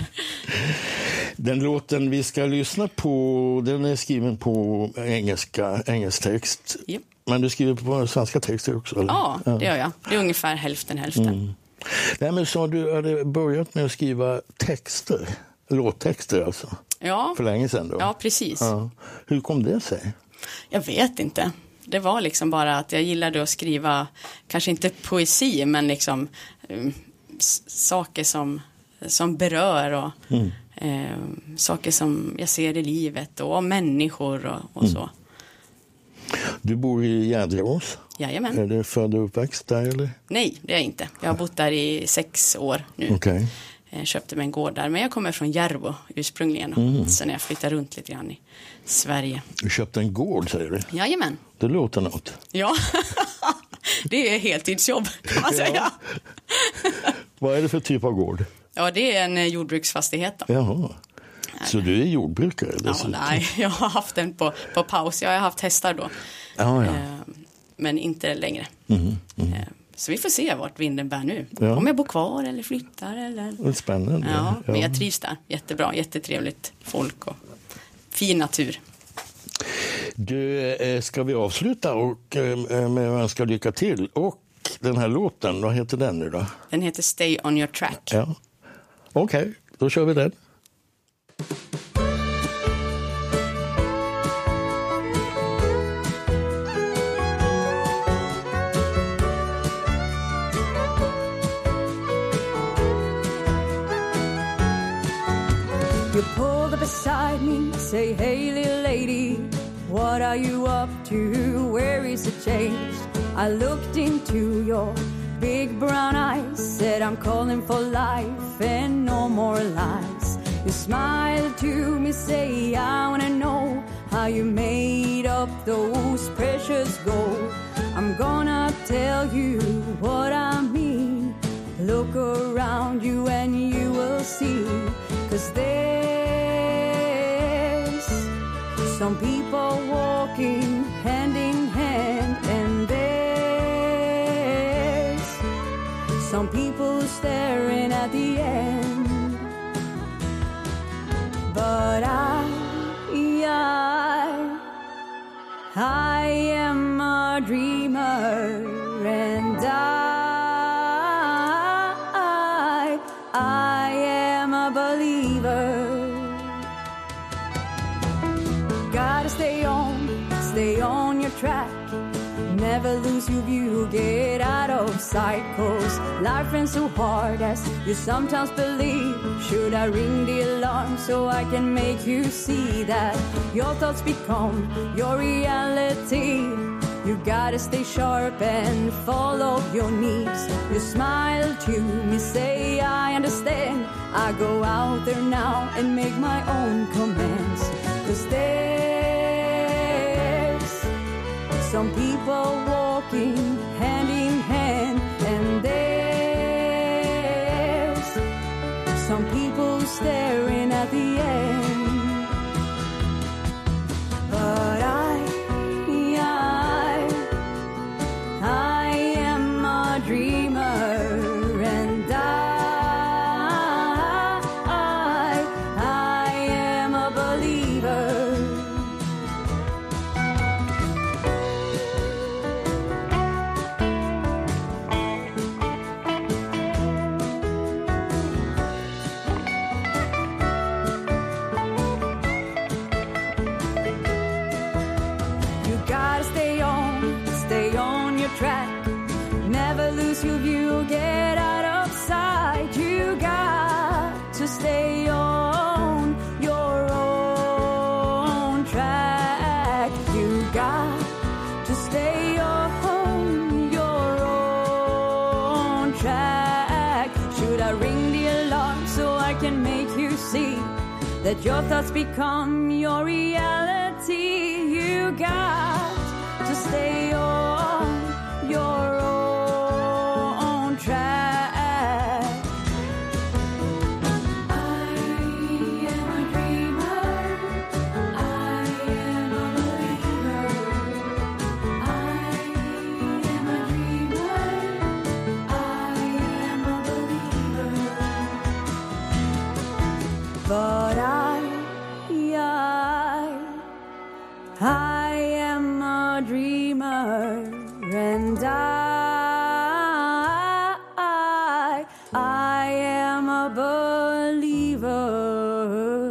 Den låten vi ska lyssna på, den är skriven på engelska, engelsk text. Yep. Men du skriver på svenska texter också, eller? Ja, det gör jag. Det är ungefär hälften, hälften. Mm. Nej, men så du hade börjat med att skriva texter, låttexter alltså? Ja. För länge sedan då? Ja, precis. Ja. Hur kom det sig? Jag vet inte. Det var liksom bara att jag gillade att skriva, kanske inte poesi, men liksom um, s- saker som, som berör och mm. eh, saker som jag ser i livet och om människor och, och mm. så. Du bor i Gärdrås? Jajamän. Är du född och uppväxt där eller? Nej, det är jag inte. Jag har bott där i sex år nu. Okej. Okay. Jag köpte mig en gård där, men jag kommer från Järbo ursprungligen. Mm. Sen jag flyttade runt lite grann i Sverige. Du köpte en gård, säger du? Jajamän. Det låter något. Ja, det är heltidsjobb kan man säga. Ja. Vad är det för typ av gård? Ja, det är en jordbruksfastighet då. Jaha. Så du är jordbrukare? Ja, nej, jag har haft den på, på paus. Jag har haft hästar då. Ja, ja. Eh, men inte längre. Mm, mm. Eh, så vi får se vart vinden bär nu. Ja. Om jag bor kvar eller flyttar. Eller... Spännande. Ja, men ja. jag trivs där. Jättebra, jättetrevligt folk och fin natur. Du, ska vi avsluta och med att önska lycka till. Och den här låten, vad heter den nu då? Den heter Stay on your track. Ja. Okej, okay, då kör vi den. You pulled up beside me, say, hey, little lady, what are you up to? Where is the change? I looked into your big brown eyes, said, I'm calling for life and no more lies. You smiled to me, say, I want to know how you made up those precious gold. I'm gonna tell you what I mean. Look around you and you will see, 'cause there's some people walking hand in hand, and there's some people staring at the end. But I, I, I am a dreamer, and I I am a believer. Gotta stay on, stay on your track. Never lose your view, get out of sight, 'cause life ain't so hard as you sometimes believe. Should I ring the alarm so I can make you see that your thoughts become your reality? You gotta stay sharp and follow your needs. You smile to me, say I understand. I go out there now and make my own commands. 'Cause there's some people walking hand in hand, and there's some people staring at the end. But I, I, I am a dreamer, and I, I, I am a believer. Gotta stay on, stay on your track. Never lose your view, get out of sight. You got to stay on your own track. You got to stay on your own track. Should I ring the alarm so I can make you see that your thoughts become your reality? You got to stay on your own track. I am a dreamer. I am a believer. I am a dreamer. I am a believer. But I, I, I am a dreamer, and I, I, I am a believer.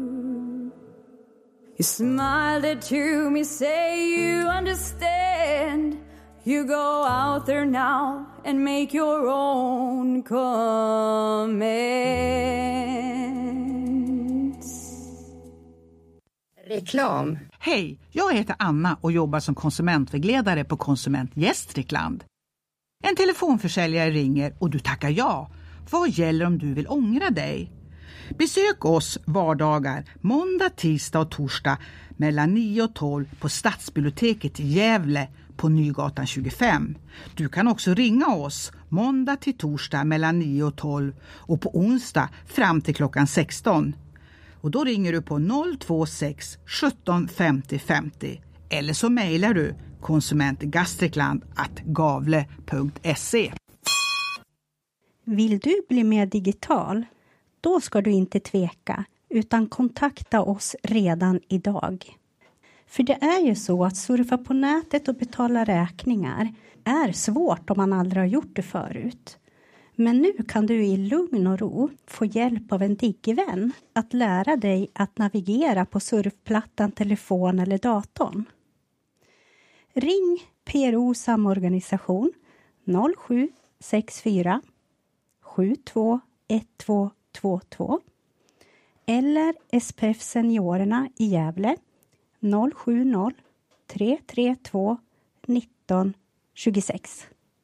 You smiled at to me, say you understand. You go out there now and make your own comments. Reklam. Hej, jag heter Anna och jobbar som konsumentvägledare på Konsument Gästrikland. En telefonförsäljare ringer och du tackar ja. Vad gäller om du vill ångra dig? Besök oss vardagar, måndag, tisdag och torsdag mellan nio och tolv på Stadsbiblioteket i Gävle på Nygatan tjugofem. Du kan också ringa oss måndag till torsdag mellan nio och tolv och på onsdag fram till klockan sexton. Och då ringer du på noll två sex sjutton femtio femtio eller så mejlar du konsumentgastrikland at gavle punkt se. Vill du bli mer digital? Då ska du inte tveka utan kontakta oss redan idag. För det är ju så att surfa på nätet och betala räkningar är svårt om man aldrig har gjort det förut. Men nu kan du i lugn och ro få hjälp av en digivän att lära dig att navigera på surfplattan, telefon eller datorn. Ring P R O samorganisation noll sju sex fyra sju två ett två två två eller S P F Seniorerna i Gävle noll sju noll tre tre två nitton tjugosex.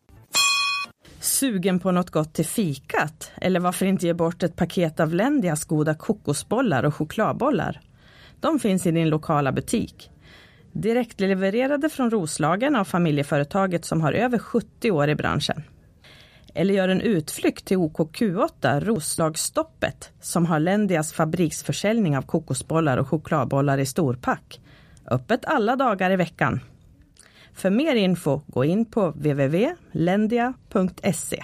Sugen på något gott till fikat? Eller varför inte ge bort ett paket av Ländias goda kokosbollar och chokladbollar? De finns i din lokala butik. Direkt levererade från Roslagen av familjeföretaget som har över sjuttio år i branschen. Eller gör en utflykt till O K Q åtta Roslagsstoppet som har Ländias fabriksförsäljning av kokosbollar och chokladbollar i storpack. Öppet alla dagar i veckan. För mer info, gå in på w w w punkt lendia punkt se.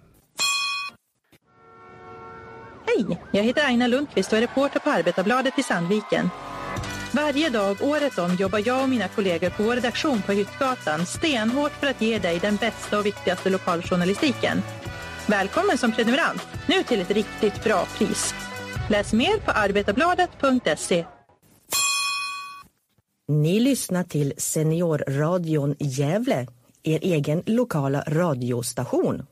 Hej, jag heter Aina Lundqvist och är reporter på Arbetarbladet i Sandviken. Varje dag året om jobbar jag och mina kollegor på vår redaktion på Hyttgatan stenhårt för att ge dig den bästa och viktigaste lokaljournalistiken. Välkommen som prenumerant, nu till ett riktigt bra pris. Läs mer på arbetarbladet punkt se. Ni lyssnar till Seniorradion Gävle, er egen lokala radiostation.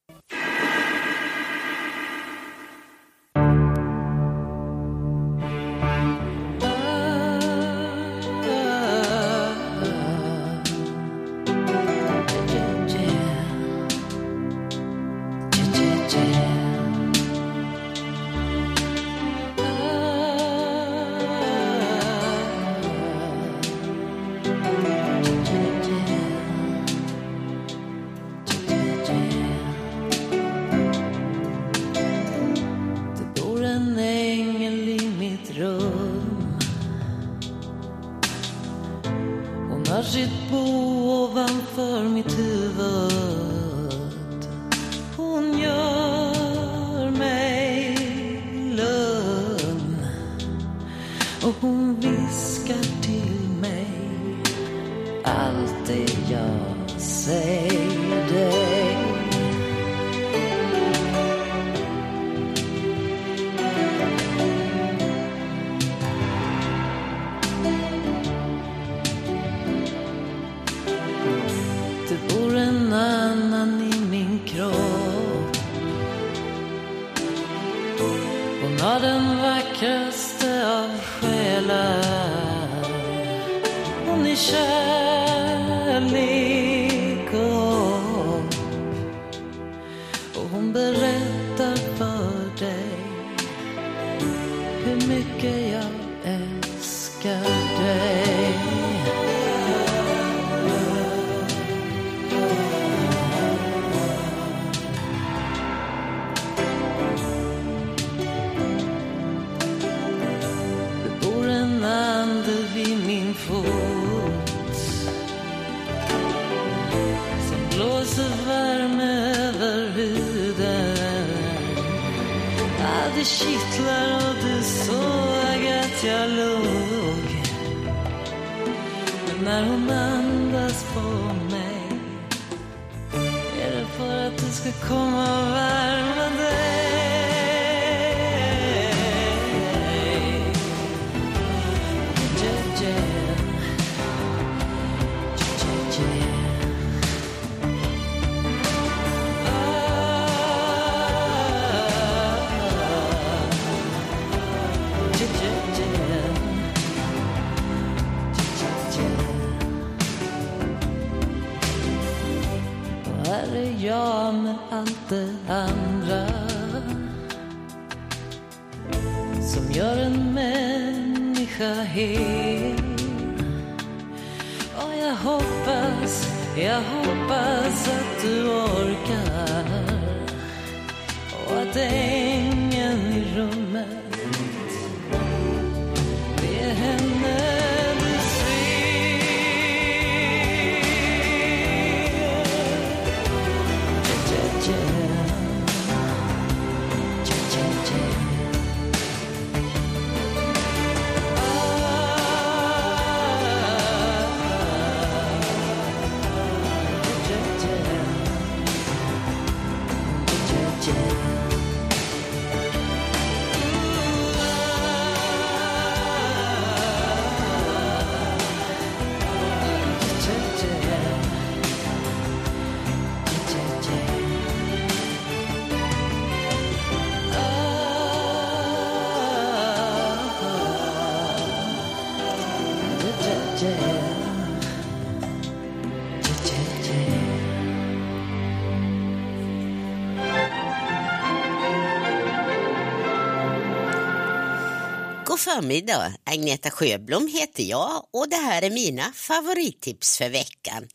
God förmiddag, Agneta Sjöblom heter jag och det här är mina favorittips för veckan.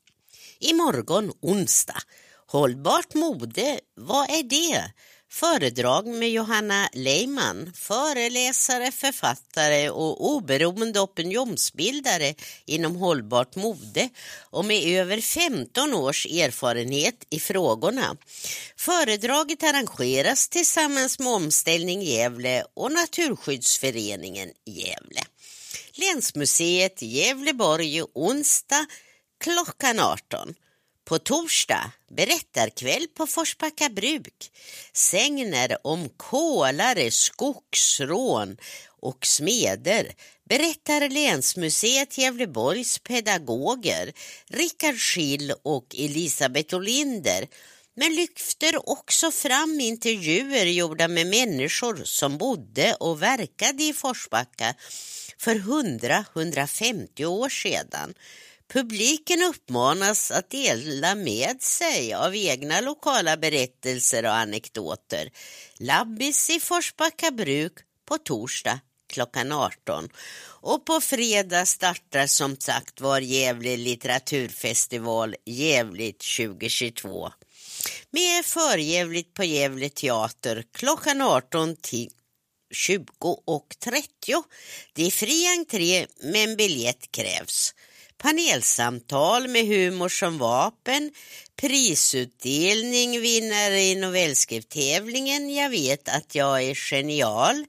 Imorgon onsdag, hållbart mode, vad är det? Föredrag med Johanna Leiman, föreläsare, författare och oberoende opinionsbildare inom hållbart mode och med över femton års erfarenhet i frågorna. Föredraget arrangeras tillsammans med Omställning Gävle och Naturskyddsföreningen Gävle. Länsmuseet Gävleborg onsdag klockan arton. På torsdag berättarkväll på Forsbacka bruk. Sägner om kolare, skogsrån och smeder berättar Länsmuseet Gävleborgs pedagoger Rickard Schill och Elisabeth Olinder, men lyfter också fram intervjuer gjorda med människor som bodde och verkade i Forsbacka för hundra till hundrafemtio år sedan. Publiken uppmanas att dela med sig av egna lokala berättelser och anekdoter. Labbis i Forsbacka bruk på torsdag klockan arton. Och på fredag startar som sagt var Gävle litteraturfestival Gävligt tjugohundratjugotvå. Med förgävligt på Gävle teater klockan arton till tjugo och trettio. Det är fri entré men biljett krävs. Panelsamtal med humor som vapen, prisutdelning, vinnare i novellskrivtävlingen Jag vet att jag är genial,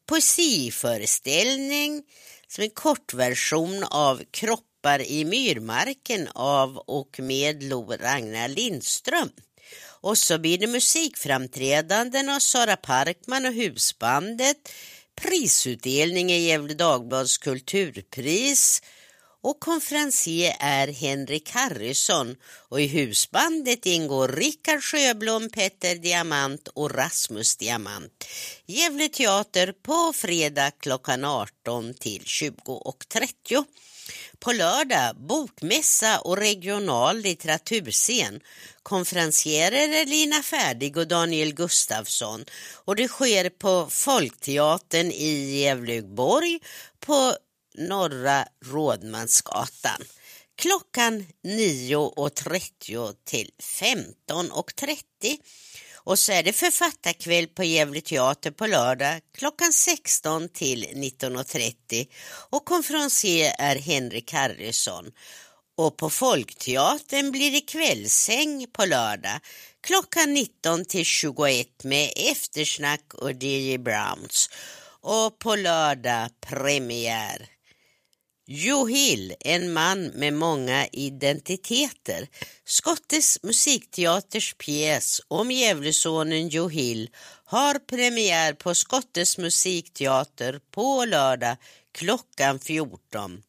poesiföreställning som en kortversion av Kroppar i myrmarken av och med Lo Ragnar Lindström. Och så blir det musikframträdanden av Sara Parkman och husbandet, prisutdelning i Gävle Dagblads kulturpris och konferencier är Henrik Harrison och i husbandet ingår Rickard Sjöblom, Petter Diamant och Rasmus Diamant. Gävle teater på fredag klockan arton till tjugo och trettio. På lördag bokmässa och regional litteraturscen. Konferencierer är Lina Färdig och Daniel Gustafsson och det sker på Folkteatern i Gävleborg på Norra Rådmansgatan. Klockan nio och trettio till femton och trettio. Och så är det författarkväll på Gävle teater på lördag klockan sexton till nitton och trettio. Och konferencier är Henrik Harrison. Och på Folkteatern blir det kvällsäng på lördag klockan nitton till tjugoett med eftersnack och D J Browns. Och på lördag premiär Joe Hill, en man med många identiteter. Skottes musikteaters pjäs om Gävlesonen Joe Hill har premiär på Skottes musikteater på lördag klockan fjorton.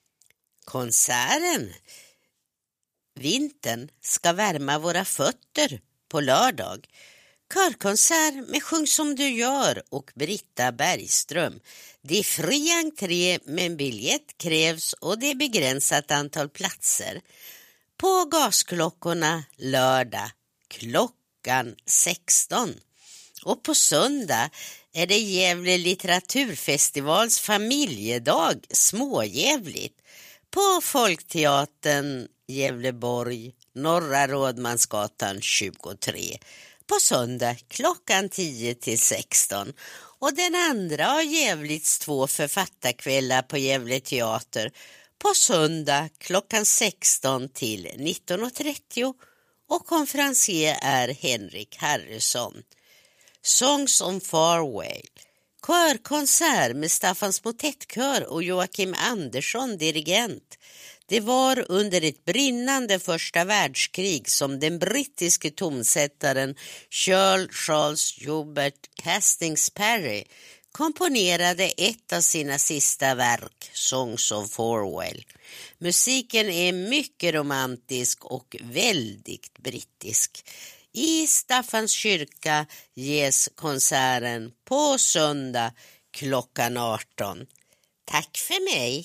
Konserten Vintern ska värma våra fötter på lördag. Körkonsert med Sjung som du gör och Britta Bergström. Det är fri entré men biljett krävs och det är begränsat antal platser. På Gasklockorna lördag klockan sexton. Och på söndag är det Gävle litteraturfestivals familjedag Smågävligt på Folkteatern Gävleborg, Norra Rådmansgatan tjugotre. På söndag klockan tio till sexton. Och den andra av Gävlits två författarkvällar på Gävle teater på söndag klockan sexton till nitton och trettio. Och konferencier är Henrik Harrison. Songs on Farewell. Körkonsert med Staffans motettkör och Joakim Andersson dirigent. Det var under ett brinnande första världskrig som den brittiske tonsättaren Charles Joubert Hastings Parry komponerade ett av sina sista verk, Songs of Farewell. Musiken är mycket romantisk och väldigt brittisk. I Staffans kyrka ges konserten på söndag klockan arton. Tack för mig!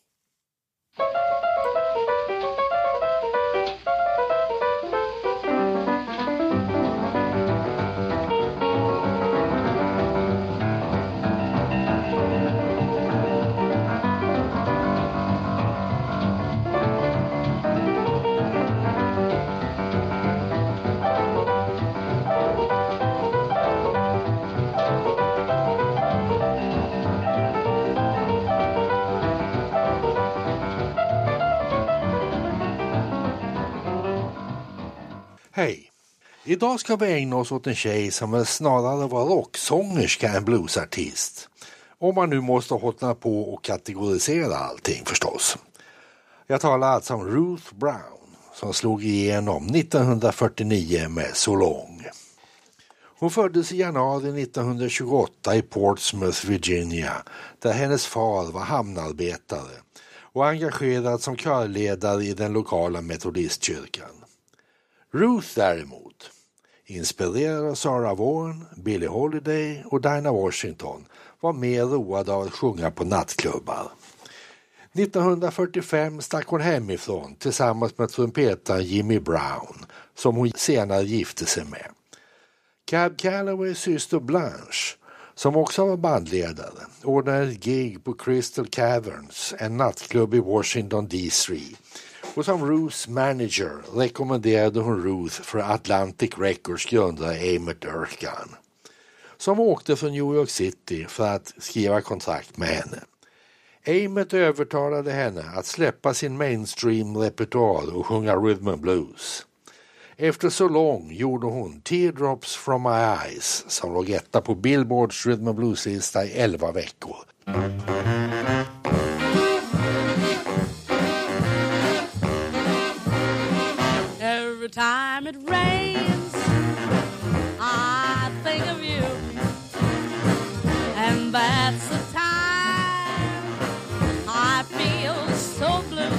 Hej! Idag ska vi ägna oss åt en tjej som är snarare var rocksångerska än bluesartist. Om man nu måste hålla på och kategorisera allting förstås. Jag talar alltså om Ruth Brown. som slog igenom nittonhundrafyrtionio med So Long. Hon föddes i januari nittonhundratjugoåtta i Portsmouth, Virginia, där hennes far var hamnarbetare och engagerad som körledare i den lokala metodistkyrkan. Ruth däremot, inspirerad av Sarah Vaughan, Billie Holiday och Dinah Washington, var mer road av att sjunga på nattklubbar. nittonhundrafyrtiofem stack hon hemifrån tillsammans med trumpetaren Jimmy Brown, som hon senare gifte sig med. Cab Callaways syster Blanche, som också var bandledare, ordnade ett gig på Crystal Caverns, en nattklubb i Washington D C, och som Ruths manager rekommenderade hon Ruth för Atlantic Records grundare Emmett Erskine, som åkte från New York City för att skriva kontrakt med henne. Emmett övertalade henne att släppa sin mainstream-repertoar och sjunga rhythm and blues. Efter So Long gjorde hon Teardrops from my eyes, som låg etta på Billboards rhythm and blues-lista i elva veckor. Every time it rains, I think of you, and that's the time I feel so blue.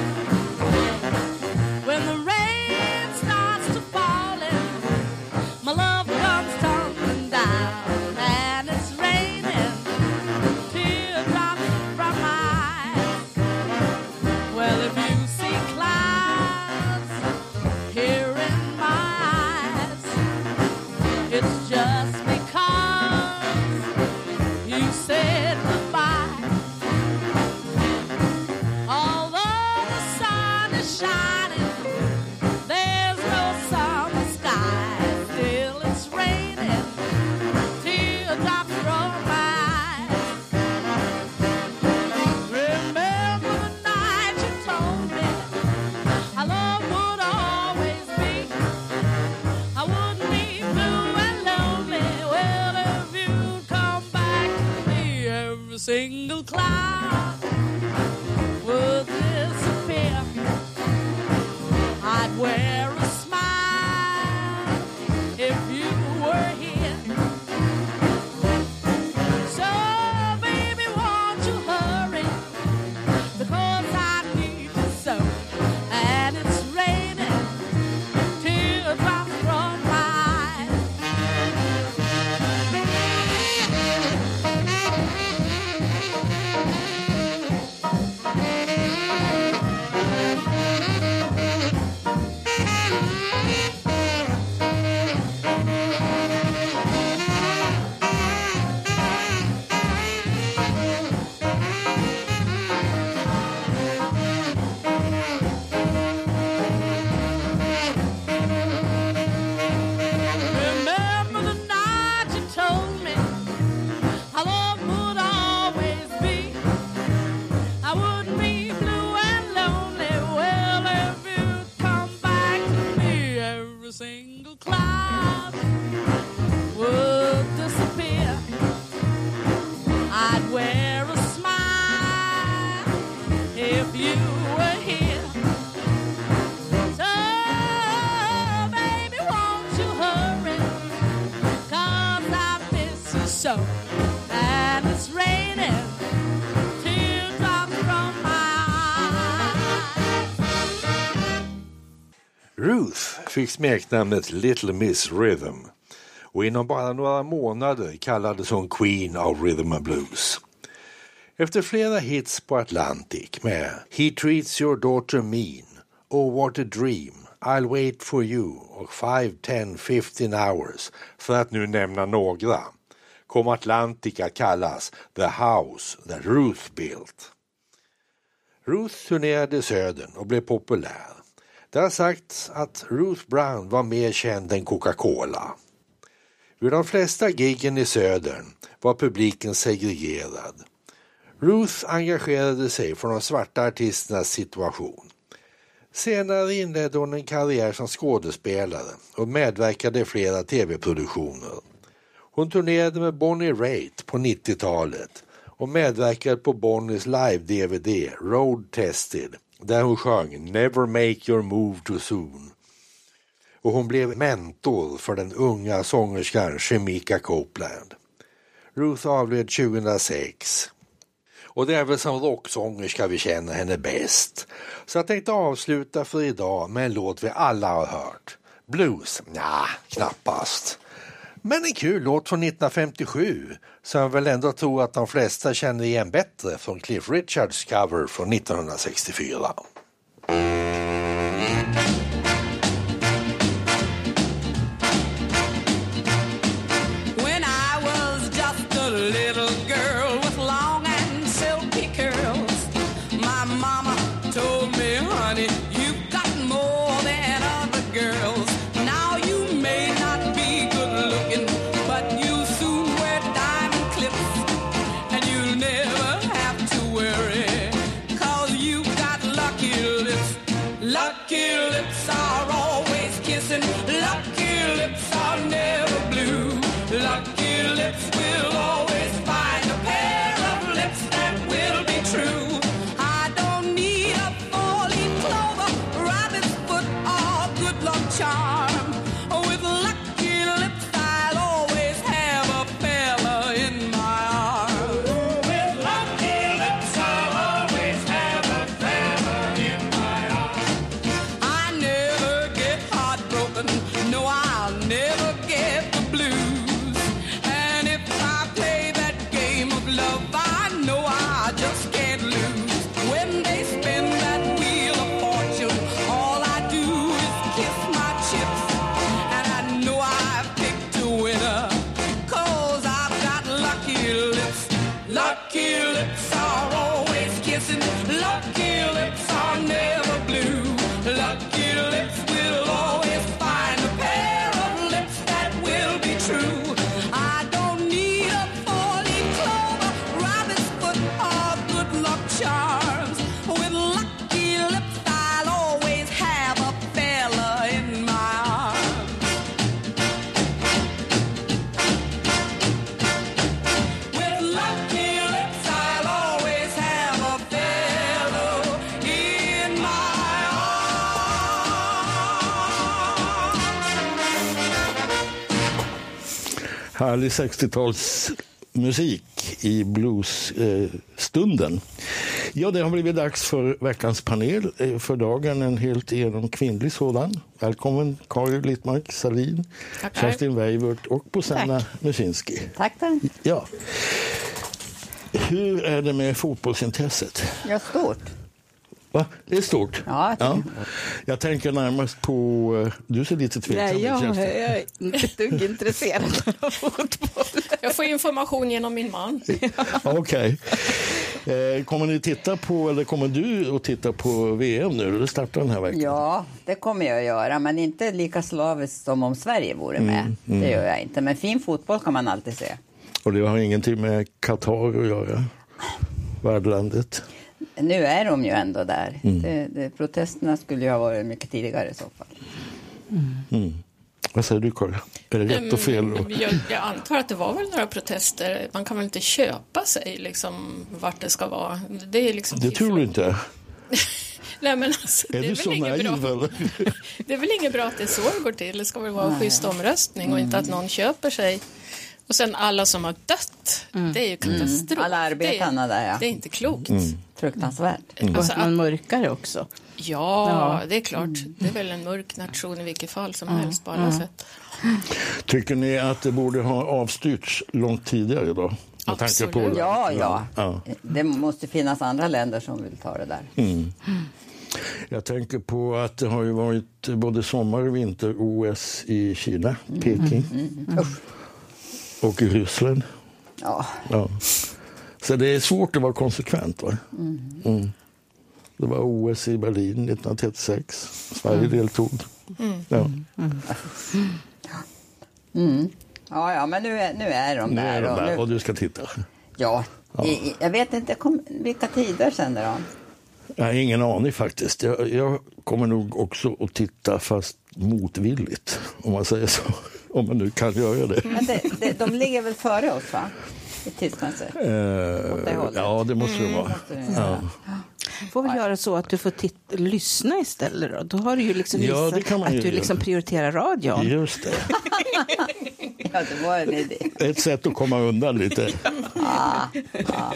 When the rain starts to fall in, my love comes tumbling down, and it's raining teardrops from my eyes. Well, if you see clouds here in my eyes, it's just because you said goodbye. Although the sun is shining, there's no summer sky. Still it's raining teardrops from my eyes. Remember the night you told me our love would always be. I wouldn't be blue and lonely. Well, if you'd come back to me, every single cloud would disappear. I'd wear a smile if you were here. So, baby, won't you hurry? Because I need you so. And it's raining teardrops from my eyes. Remember the night you told me our love would always be. I wouldn't be blue and lonely. Well, if you'd come back to me, every single cloud would disappear. I'd wear a smile if you were here. So, baby, won't you hurry? 'Cause I miss you so. And it's raining teardrops from my eyes. Ruth fick smeknamnet Little Miss Rhythm och inom bara några månader kallades hon Queen of Rhythm and Blues. Efter flera hits på Atlantic med He Treats Your Daughter Mean, Oh What a Dream, I'll Wait For You och five, ten, fifteen hours, för att nu nämna några, kom Atlantic att kallas The House That Ruth Built. Ruth turnerade i södern och blev populär. Det har sagts att Ruth Brown var mer känd än Coca-Cola. Vid de flesta giggen i södern var publiken segregerad. Ruth engagerade sig för de svarta artisternas situation. Senare inledde hon en karriär som skådespelare och medverkade i flera tv-produktioner. Hon turnerade med Bonnie Raitt på nittiotalet och medverkade på Bonnies live-D V D Road Tested där hon sjöng Never make your move too soon. Och hon blev mentor för den unga sångerskan Shemika Copeland. Ruth avled tjugohundrasex. Och det är väl som rocksångerska vi känner henne bäst. Så jag tänkte avsluta för idag med en låt vi alla har hört. Blues? Nja, knappast. Men en kul låt från nittonhundrafemtiosju som jag väl ändå tror att de flesta känner igen bättre från Cliff Richards cover från nittonhundrasextiofyra. When I was just a little girl with long and silky curls, my mama told me, honey, you've got more than other girls. Now you may not be good looking, but you soon wear diamond clips, and you'll never have to worry, 'cause you've got lucky lips. Lucky lips are always kissing, lucky lips are never blue. Lucky lips will always find a pair of lips that will be true. I don't need a four-leaf clover, rabbit's foot, or good luck charm. With lucky lips I'll always have a fella in my arms. With lucky lips I'll always have a fella in my arms. I never get heartbroken, no, I'll never get the blues. And if I play that game of love, I know I just can't lose. When they spin that wheel of fortune, all I do is kiss my chips. And I know I've picked a winner, 'cause I've got lucky lips. Lucky lips are always kissing, lucky lips are never blue. Lucky lips will always find a pair of lips that will be true. I don't need a four-leaf clover, rabbit's foot, or good luck charms. With lucky lips I'll always have a fella in my arms. With lucky lips I'll always have a fella in my Härlig sextiotalsmusik i bluesstunden. Ja, det har blivit dags för veckans panel. eh, För dagen en helt igenom kvinnlig sådan. Välkommen Kari Littmark Salin, Tackar. Kerstin Weivert och Bosanna Tack. Musinski. Tack då. Ja. Hur är det med fotbollsintresset? Ja, stort. Va? Det är stort? Ja, jag ja. Jag tänker närmast på... eh, Du ser lite tveksam Nej, ut, jag, Kerstin. jag är inte ett dugg intresserad av fotboll. Jag får information genom min man. Okej. Eh, kommer ni titta på, eller kommer du att titta på V M nu? Det startar den här veckan. Ja, det kommer jag att göra, men inte lika slaviskt som om Sverige vore med. Mm, mm. Det gör jag inte, men fin fotboll kan man alltid se. Och det har ingenting med Qatar att göra? Värdlandet? Nu är de ju ändå där. Mm. Det, det, protesterna skulle ju ha varit mycket tidigare i så fall. Mm. Vad säger du, Karin? Är det rätt och fel? Då? Jag, jag antar att det var väl några protester. Man kan väl inte köpa sig liksom vart det ska vara. Det är liksom... Det tror du inte? Nej, men alltså, Är det är du väl så inget naiv, bra. eller? Det är väl inget bra att det är så det går till. Det ska väl vara en Nej. schysst omröstning och inte att någon köper sig. Och sen alla som har dött, det är ju katastrof. Mm. Alla arbetarna det är, där, ja. Det är inte klokt. Mm. Fruktansvärt. Mm. Alltså, Och man mörkare också. Ja, Ja. det är klart. Det är väl en mörk nation i vilket fall som Mm. helst på alla Mm. sätt. Tycker ni att det borde ha avstyrts långt tidigare då? Med tanke på det? Ja, ja. ja. Det måste finnas andra länder som vill ta det där. Mm. Jag tänker på att det har ju varit både sommar- och vinter-O S i Kina, Peking, Mm. Mm. Usch. och i Ryssland. Ja. Ja. Så det är svårt att vara konsekvent, va? Mm. Mm. Det var O S i Berlin nittonhundratrettiosex. Sverige Mm. deltog. Mm. Ja. Mm. Mm. Ja, ja, men nu är, nu är de Nu där. är de och där nu, och du ska titta. ja, Ja. I, i- jag vet inte kom, vilka tider sänder de. Jag har ingen aning faktiskt. Jag, jag kommer nog också att titta fast motvilligt, om man säger så. Om man nu kan göra det. Men det, det, de ligger väl före oss, va? I tidsmässigt. Eh, Åt det hållet. ja, det måste det Mm, vara. måste det Ja. vara. Får väl göra så att du får titta, lyssna istället då. Då har du ju liksom Ja, visat det kan man att ju du göra. liksom prioriterar radion. Just det. Ja, det var en idé. Ett sätt att komma undan lite. Ah, ah.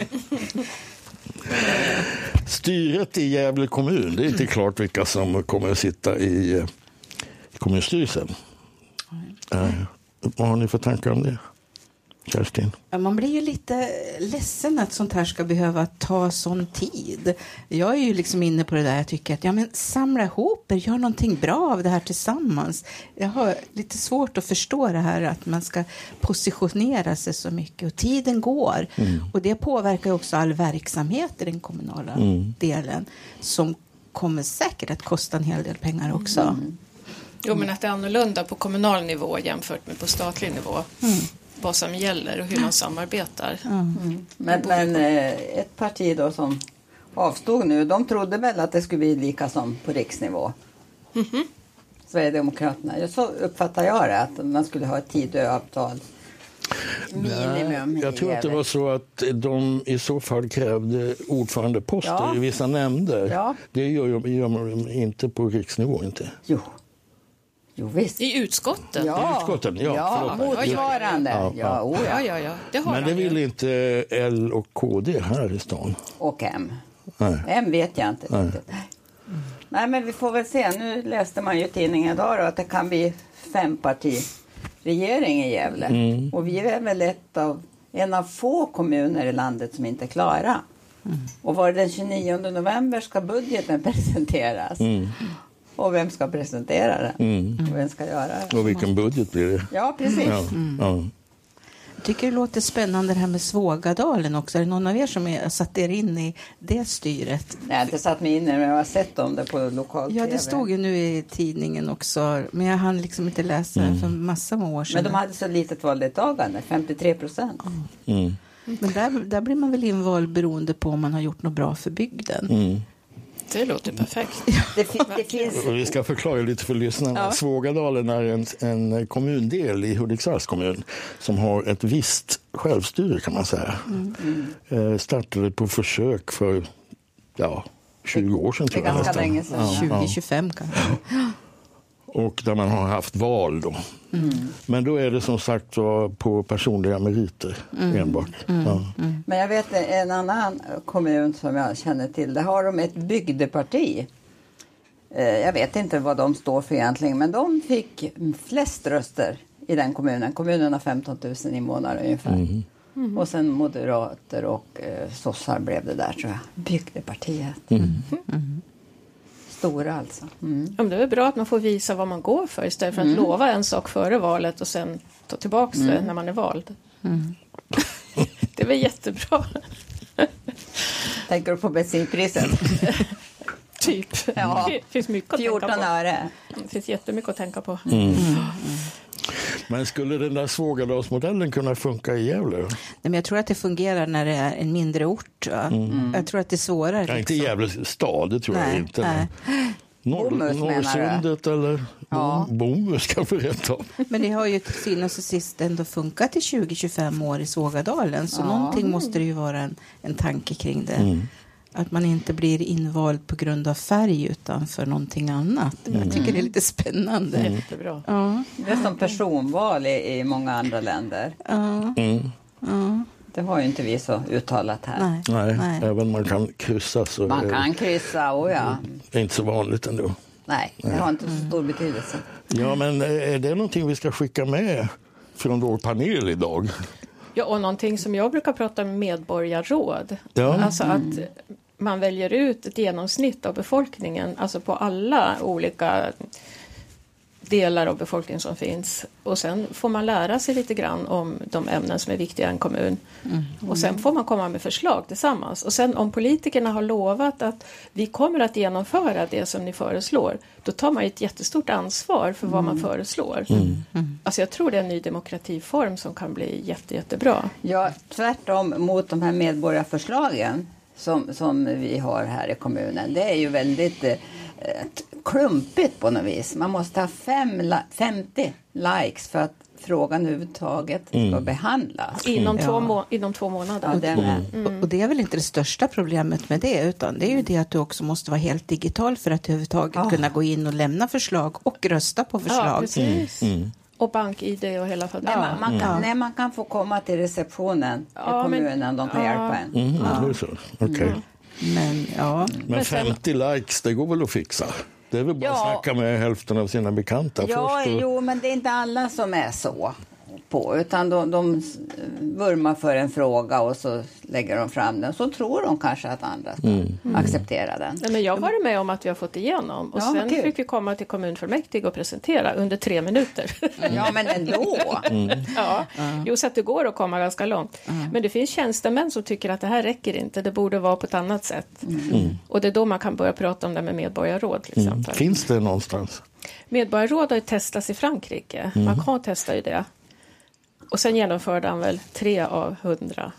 Styret i Gävle kommun, det är inte klart vilka som kommer att sitta i eh, kommunstyrelsen. Eh, vad har ni för tankar om det, Kerstin? Ja, man blir ju lite ledsen att sånt här ska behöva ta sån tid. Jag är ju liksom inne på det där, jag tycker att ja, men samla ihop er, gör någonting bra av det här tillsammans. Jag har lite svårt att förstå det här att man ska positionera sig så mycket och tiden går. Mm. Och det påverkar ju också all verksamhet i den kommunala mm. delen som kommer säkert att kosta en hel del pengar också. Mm. Jo, men att det är annorlunda på kommunal nivå jämfört med på statlig nivå. Mm. Vad som gäller och hur man samarbetar. Mm. Men, men ett parti då som avstod nu, de trodde väl att det skulle bli lika som på riksnivå. Mm-hmm. Sverigedemokraterna. Så uppfattar jag det, att man skulle ha ett Tidöavtal. Minimum. Jag tror att det var så att de i så fall krävde ordförandeposter ja. i vissa nämnder. Ja. Det gör de, gör de inte på riksnivå inte. Jo. Jo, visst. I utskottet? Ja, I utskottet, ja. Ja, motsvarande. Ja, ja. Oh, ja. ja, ja. Det har Men det vill inte L och K D här i stan. Och M. Nej. M vet jag inte. Nej. Nej, men vi får väl se. Nu läste man ju tidningen idag då, att det kan bli fempartiregering i Gävle. Mm. Och vi är väl ett av, en av få kommuner i landet som inte är klara. Mm. Och var det den tjugonionde november ska budgeten presenteras. Mm. Och vem ska presentera den? Mm. Och vem ska göra det? Och vilken budget blir det? Ja, precis. Ja. Mm. Ja. Jag tycker det låter spännande det här med Svågadalen också. Är det någon av er som har satt er in i det styret? Nej, jag har inte satt mig in i det, men jag har sett om det på lokal-tv. Ja, det stod ju nu i tidningen också. Men jag hann liksom inte läsa mm. för massa år sedan. Men de hade så litet valdeltagande, femtiotre procent. Mm. Men där, där blir man väl invald beroende på om man har gjort något bra för bygden. Mm. Det låter perfekt. Det, fin- det finns... Vi ska förklara lite för lyssnarna. Ja. Svågadalen är en, en kommundel i Hudiksvalls kommun som har ett visst självstyre kan man säga. Mm. Mm. Eh, startade på försök för ja, tjugo år sedan. Det är ganska länge sedan. Ja, tjugo tjugofem kanske. Och där man har haft val då. Mm. Men då är det som sagt på personliga meriter mm. enbart. Mm. Ja. Mm. Men jag vet en annan kommun som jag känner till. Där har de ett bygdeparti. Jag vet inte vad de står för egentligen. Men de fick flest röster i den kommunen. Kommunen har femton tusen invånare ungefär. Mm. Mm. Och sen moderater och eh, sossar blev det där tror jag. Bygdepartiet. Mm. Mm. Stora alltså. Mm. Ja, det är bra att man får visa vad man går för istället för att mm. lova en sak före valet och sen ta tillbaka mm. det när man är vald. Mm. Det är väl jättebra. Tänker du på bensinpriset? Typ. Ja. Det finns mycket att tänka på. fjorton öre. Det finns jättemycket att tänka på. Mm. Mm. Men skulle den där Svågadalsmodellen kunna funka i Gävle? Nej, men jag tror att det fungerar när det är en mindre ort. Mm. Jag tror att det är svårare. Ja, inte i Gävle stad, det tror nej, jag inte. Nej. Norr, Norrsundet eller ja. Bomhus kan vi rätta om. Men det har ju till syvende och sist ändå funkat i tjugo till tjugofem år i Svågadalen. Så ja. någonting måste det ju vara en, en tanke kring det. Mm. Att man inte blir invald på grund av färg utan för någonting annat. Mm. Jag tycker det är lite spännande. Mm. Jättebra. Ja. Det är som personval i, i många andra länder. Ja. Mm. Ja. Det har ju inte vi så uttalat här. Nej. Nej, Nej. Även man kan kryssa. Så man kan kryssa, oh ja. Det är inte så vanligt ändå. Nej, det har inte så stor betydelse. Ja, men är det någonting vi ska skicka med från vår panel idag? Ja, och någonting som jag brukar prata med medborgarråd. Ja. Alltså att man väljer ut ett genomsnitt av befolkningen, alltså på alla olika delar av befolkningen som finns. Och sen får man lära sig lite grann om de ämnen som är viktiga i en kommun. Mm. Och sen får man komma med förslag tillsammans. Och sen om politikerna har lovat att vi kommer att genomföra det som ni föreslår, då tar man ett jättestort ansvar för vad mm. man föreslår. Mm. Mm. Alltså jag tror det är en ny demokratiform som kan bli jätte, jättebra. Ja, tvärtom mot de här medborgarförslagen som, som vi har här i kommunen. Det är ju väldigt eh, klumpigt på något vis. Man måste ha fem, femtio likes för att frågan överhuvudtaget ska Mm. behandlas. Inom, Mm. två, Ja. må- inom två månader. Ja, den är. Mm. Och, och det är väl inte det största problemet med det, utan det är ju det att du också måste vara helt digital för att överhuvudtaget Ja. kunna gå in och lämna förslag och rösta på förslag. Ja, precis. Mm. Och bank-I D och hela Nej, man, man, kan, Mm. nej, man kan få komma till receptionen Ja, i men- kommunen, de kan ja. hjälpa en. Mm, det är så. Okej. Mm. Men ja. Men femtio likes, det går väl att fixa? Det är väl bara Ja. att snacka med hälften av sina bekanta Ja, först. Och... jo, men det är inte alla som är så på, utan de, de vurmar för en fråga och så lägger de fram den. Så tror de kanske att andra ska Mm. acceptera den. Nej, men jag har varit med om att vi har fått igenom och Ja, sen kul. fick vi komma till kommunfullmäktige och presentera under tre minuter. Ja, men ändå. Ja, jo, så att det går att komma ganska långt. Men det finns tjänstemän som tycker att det här räcker inte, det borde vara på ett annat sätt. Mm. Och det är då man kan börja prata om det med medborgarråd till Mm. exempel. Finns det någonstans? Medborgarråd har ju testats i Frankrike. Mm. Macron testade ju det. Och sen genomförde han väl tre av hundra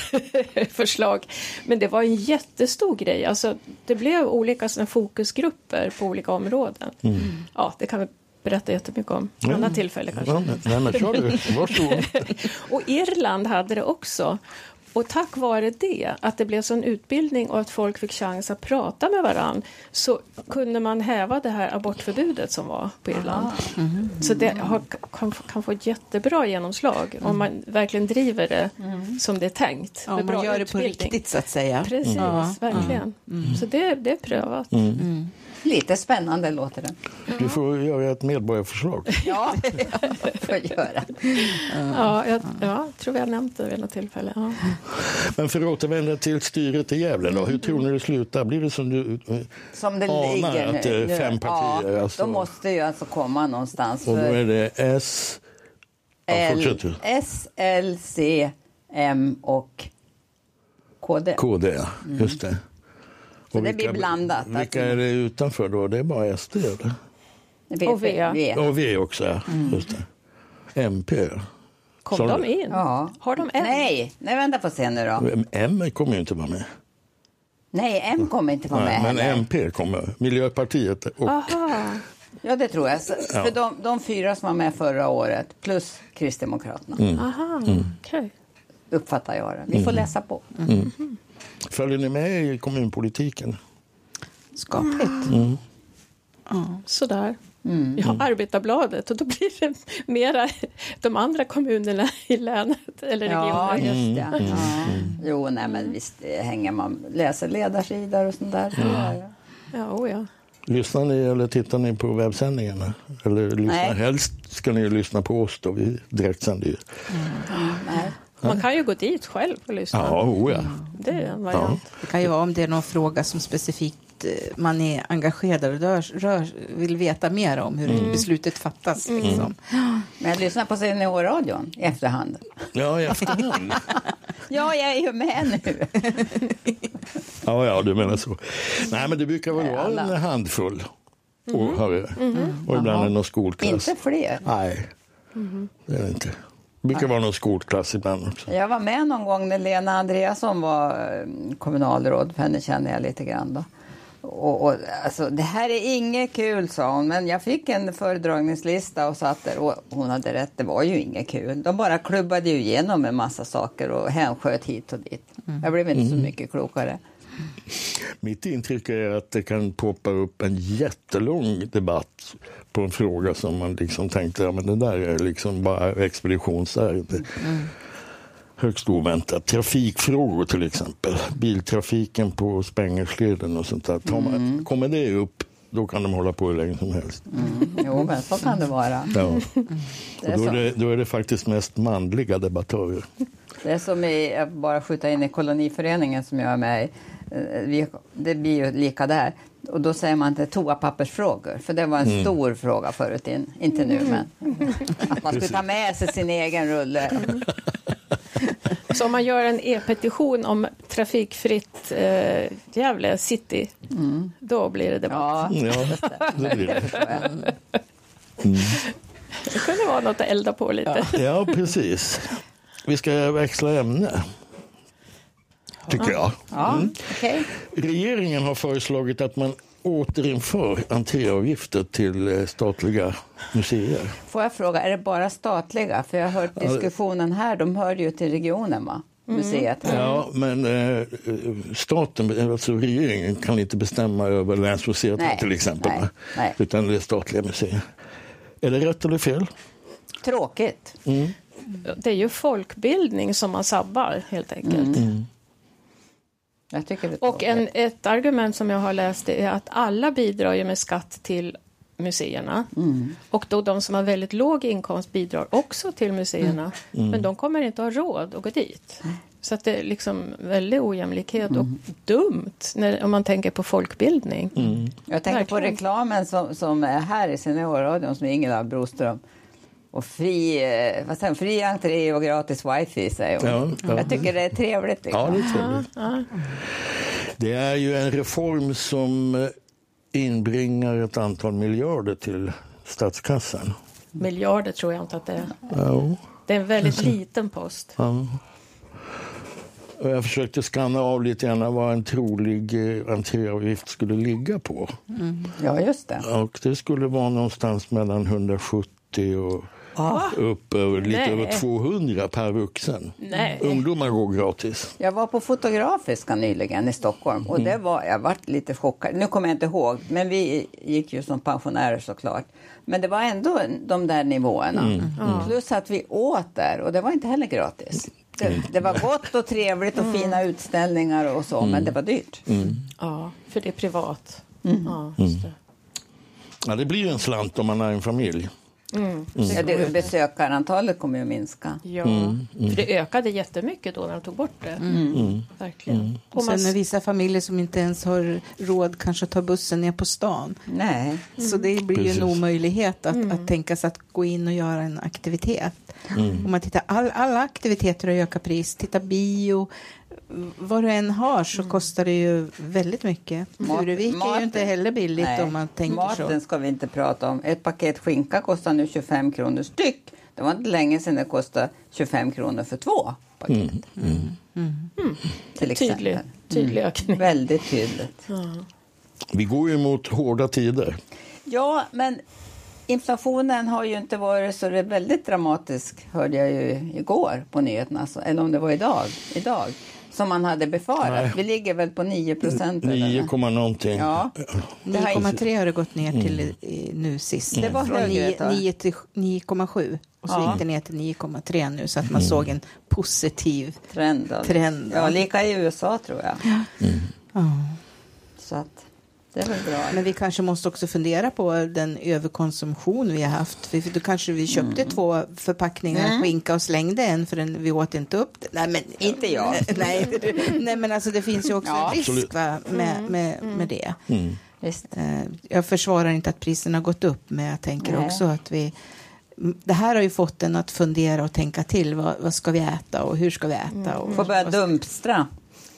förslag. Men det var en jättestor grej. Alltså, det blev olika såna fokusgrupper på olika områden. Mm. Ja, det kan vi berätta jättemycket om. Mm. Annat tillfälle kanske. Ja, men- nej, men kör du. Varsågod. Och Irland hade det också. Och tack vare det, att det blev sån utbildning och att folk fick chans att prata med varann, så kunde man häva det här abortförbudet som var på Irland. Mm. Så det har, kan, kan få ett jättebra genomslag om man verkligen driver det som det är tänkt. Ja, med man bra gör det på utbildning. riktigt så att säga. Precis, Ja. verkligen. Mm. Så det, det är prövat. Mm. Lite spännande låter det. Du får göra ett medborgarförslag. Ja, får göra. Ja, jag, ja, tror vi har nämnt det vid något tillfälle. Ja. Men för att återvända till styret i Gävle då, hur tror ni det slutar? Blir det som du eh, Som det anar ligger att det nu. är fem partier? Ja, alltså, de måste ju alltså komma någonstans. och då För är det S... Ja, L, fortsätt du. S, L, C, M och K D. K D, ja. Just det. Så det blir blandat. Vilka alltså. är det utanför då? Det är bara S D eller? V, Och V. V. Och V också, ja. Just det. M P. Kom Sa de du? in? Ja. Har de en? Nej, nej, vänta få se nu då. M kommer ju inte vara med. Nej, M kommer inte vara Nej, med men heller. M P kommer. Miljöpartiet och... Aha. Ja, det tror jag. Så, Ja. För de, de fyra som var med förra året, plus Kristdemokraterna, Mm. Aha, Mm. okej. uppfattar jag det. Vi får Mm. läsa på. Mm. Följer ni med i kommunpolitiken? Skapligt. Mm. Sådär. Mm. Jag har Arbetarbladet och då blir det mera de andra kommunerna i länet eller Ja, regionen. just det. Mm. Ja. Jo, nej, men visst eh, hänger man, läser ledarsidor och sånt där. Mm. Ja, ja. Ja, oh ja. Lyssnar ni eller tittar ni på webbsändningarna? Eller lyssnar, Nej. helst ska ni ju lyssna på oss då, vi direktsänder ju. Nej. Man kan ju gå dit själv och lyssna. Ja, oh ja. Det är en variant. Det kan ju vara om det är någon fråga som specifikt eh, man är engagerad och rör, rör, vill veta mer om hur Mm. beslutet fattas. Liksom. Men jag lyssnar på Seniorradion i efterhand. Ja, i efterhand. Ja, jag är ju med nu. Ja, ja, du menar så. Nej, men det brukar väl vara en handfull åhörare. Mhm. Och ibland Jaha. är det någon skolklass. Inte fler. Nej, Mhm. det är det inte. Det brukar vara någon skolklass ibland också. Jag var med någon gång när Lena Andreasson var eh, kommunalråd, för henne känner jag lite grann då. Och, och, alltså, det här är inget kul, sa hon, men jag fick en föredragningslista och satt där och hon hade rätt, det var ju inget kul. De bara klubbade ju igenom en massa saker och hänsköt hit och dit. Jag blev inte så Mm. mycket klokare. Mitt intryck är att det kan poppa upp en jättelång debatt på en fråga som man liksom tänkte, ja men det där är liksom bara expeditionsärende. Mm. Högst oväntat. Trafikfrågor till exempel. Biltrafiken på Spängersleden och sånt där. Tar man, Mm. Kommer det upp, då kan de hålla på hur länge som helst. Mm. Jo, men så kan det vara. Ja. Det är Och då, är så. det, då är det faktiskt mest manliga debattörer. Det är som i, jag bara skjuta in i koloniföreningen som jag är med i. Eh, Vi, det blir ju lika där. Och då säger man inte toapappersfrågor. För det var en Mm. stor fråga förut. In, inte nu, men att man skulle ta med sig sin egen rulle. Så om man gör en e-petition om trafikfritt eh, Gävle city, Mm. då blir det debatt. Ja, det blir det. Mm. Det kunde vara något att elda på lite. Ja, precis. Vi ska växla ämne, tycker jag. Ja, Mm. okej. Regeringen har föreslagit att man återinför entréavgifter till statliga museer. Får jag fråga, är det bara statliga? För jag har hört diskussionen här, de hör ju till regionen, va? Museet. Mm. Ja, men eh, staten, alltså regeringen, kan inte bestämma över länsmuseet Nej, till exempel. nej, nej. Utan det är statliga museer. Är det rätt eller fel? Tråkigt. Mm. Det är ju folkbildning som man sabbar helt enkelt. Mm. Jag tycker det är Och en, ett argument som jag har läst är att alla bidrar ju med skatt till museerna. Mm. Och då de som har väldigt låg inkomst bidrar också till museerna. Mm. Men de kommer inte ha råd att gå dit. Så att det är liksom väldigt ojämlikhet Mm. och dumt när, om man tänker på folkbildning. Mm. Jag tänker Verkligen. på reklamen som, som är här i Seniorradion som är Ingela Broström. Och fri, eh, vad säger, fri entré och gratis wifi, säger hon. Ja, ja. Jag tycker det är trevligt. Liksom. Ja, det är trevligt. Ja. Det är ju en reform som inbringar ett antal miljarder till statskassan. Miljarder tror jag inte att det är. Ja. Det är en väldigt liten post. Ja. Och jag försökte skanna av lite grann vad en trolig eh, entréavgift skulle ligga på. Mm. Ja, just det. Och det skulle vara någonstans mellan hundrasjuttio och Ah. upp över, lite Nej. över tvåhundra per vuxen. Nej. Ungdomar går gratis. Jag var på Fotografiska nyligen i Stockholm och Mm. det var, jag var lite chockad. Nu kommer jag inte ihåg, men vi gick ju som pensionärer såklart. Men det var ändå de där nivåerna. Mm. Mm. Plus att vi åt där och det var inte heller gratis. Det, det var gott och trevligt och Mm. fina utställningar och så, Mm. men det var dyrt. Mm. Ja, för det är privat. Mm. Ja, Mm. just det. Ja, det blir ju en slant om man är en familj. Mm. Mm. Ja, det, besökarantalet kommer ju minska. Ja, Mm, mm. för det ökade jättemycket då när de tog bort det. Mm. Mm. Verkligen. Mm. Och man- sen är vissa familjer som inte ens har råd kanske att ta bussen ner på stan. Nej. Så det blir ju Precis. en omöjlighet att, Mm. att tänka sig att gå in och göra en aktivitet. Mm. Om man tittar, all, alla aktiviteter har ökat pris. Titta bio, vad du än har så kostar det ju väldigt mycket. Mat- Furuvik är maten- ju inte heller billigt Nej, om man tänker maten så. ska vi inte prata om. Ett paket skinka kostar nu tjugofem kronor styck. Det var inte länge sedan det kostade tjugofem kronor för två paket. Mm. Mm. Mm. Till exempel. Tydlig, tydlig ökning. Väldigt tydligt. Ja. Vi går ju mot hårda tider. Ja, men inflationen har ju inte varit så det är väldigt dramatisk, hörde jag ju igår på nyheterna. Så, eller om det var idag, idag som man hade befarat. Nej. Vi ligger väl på nio procent. nio komma någonting. Ja. Det har nio komma tre inte- har det gått ner till Mm. i, nu sist. Det var Från högre nio- ett tag. nio till nio komma sju och så Ja. gick det ner till nio komma tre nu så att man Mm. såg en positiv Trend. då. trend. Ja, lika i U S A tror jag. Mm. Ja. Så att det är väl bra. Men vi kanske måste också fundera på den överkonsumtion vi har haft. För då kanske vi köpte två förpackningar Mm. skinka och slängde en för en, vi åt inte upp det. Nej, men, Inte jag. nej, nej, men alltså det finns ju också Ja, en risk absolut. va, med, Mm. med, med det. Mm. Visst. Eh, Jag försvarar inte att priserna har gått upp, men jag tänker Nej. också att vi... Det här har ju fått en att fundera och tänka till. Vad, vad ska vi äta och hur ska vi äta? Och, Får börja vad- dumpstra.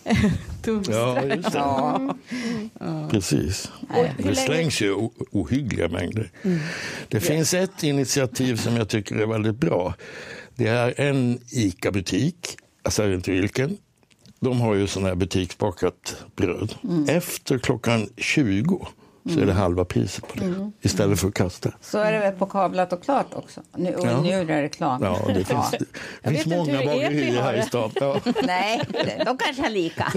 Ja, just det. Ja. Precis. Nej. Det slängs ju o- ohyggliga mängder. Det finns ett initiativ som jag tycker är väldigt bra. Det är en ICA-butik, jag säger inte vilken. De har ju sån här butiksbakat bröd. Efter klockan tjugo så är det halva priset på det. Mm. Istället för att kasta. Så är det väl på kablat och klart också. Nu, och Ja. nu är det reklam. Ja, det finns, det Jag finns vet inte många hur Epi bagerier har här i det. stan. Ja. Nej, de kanske har lika.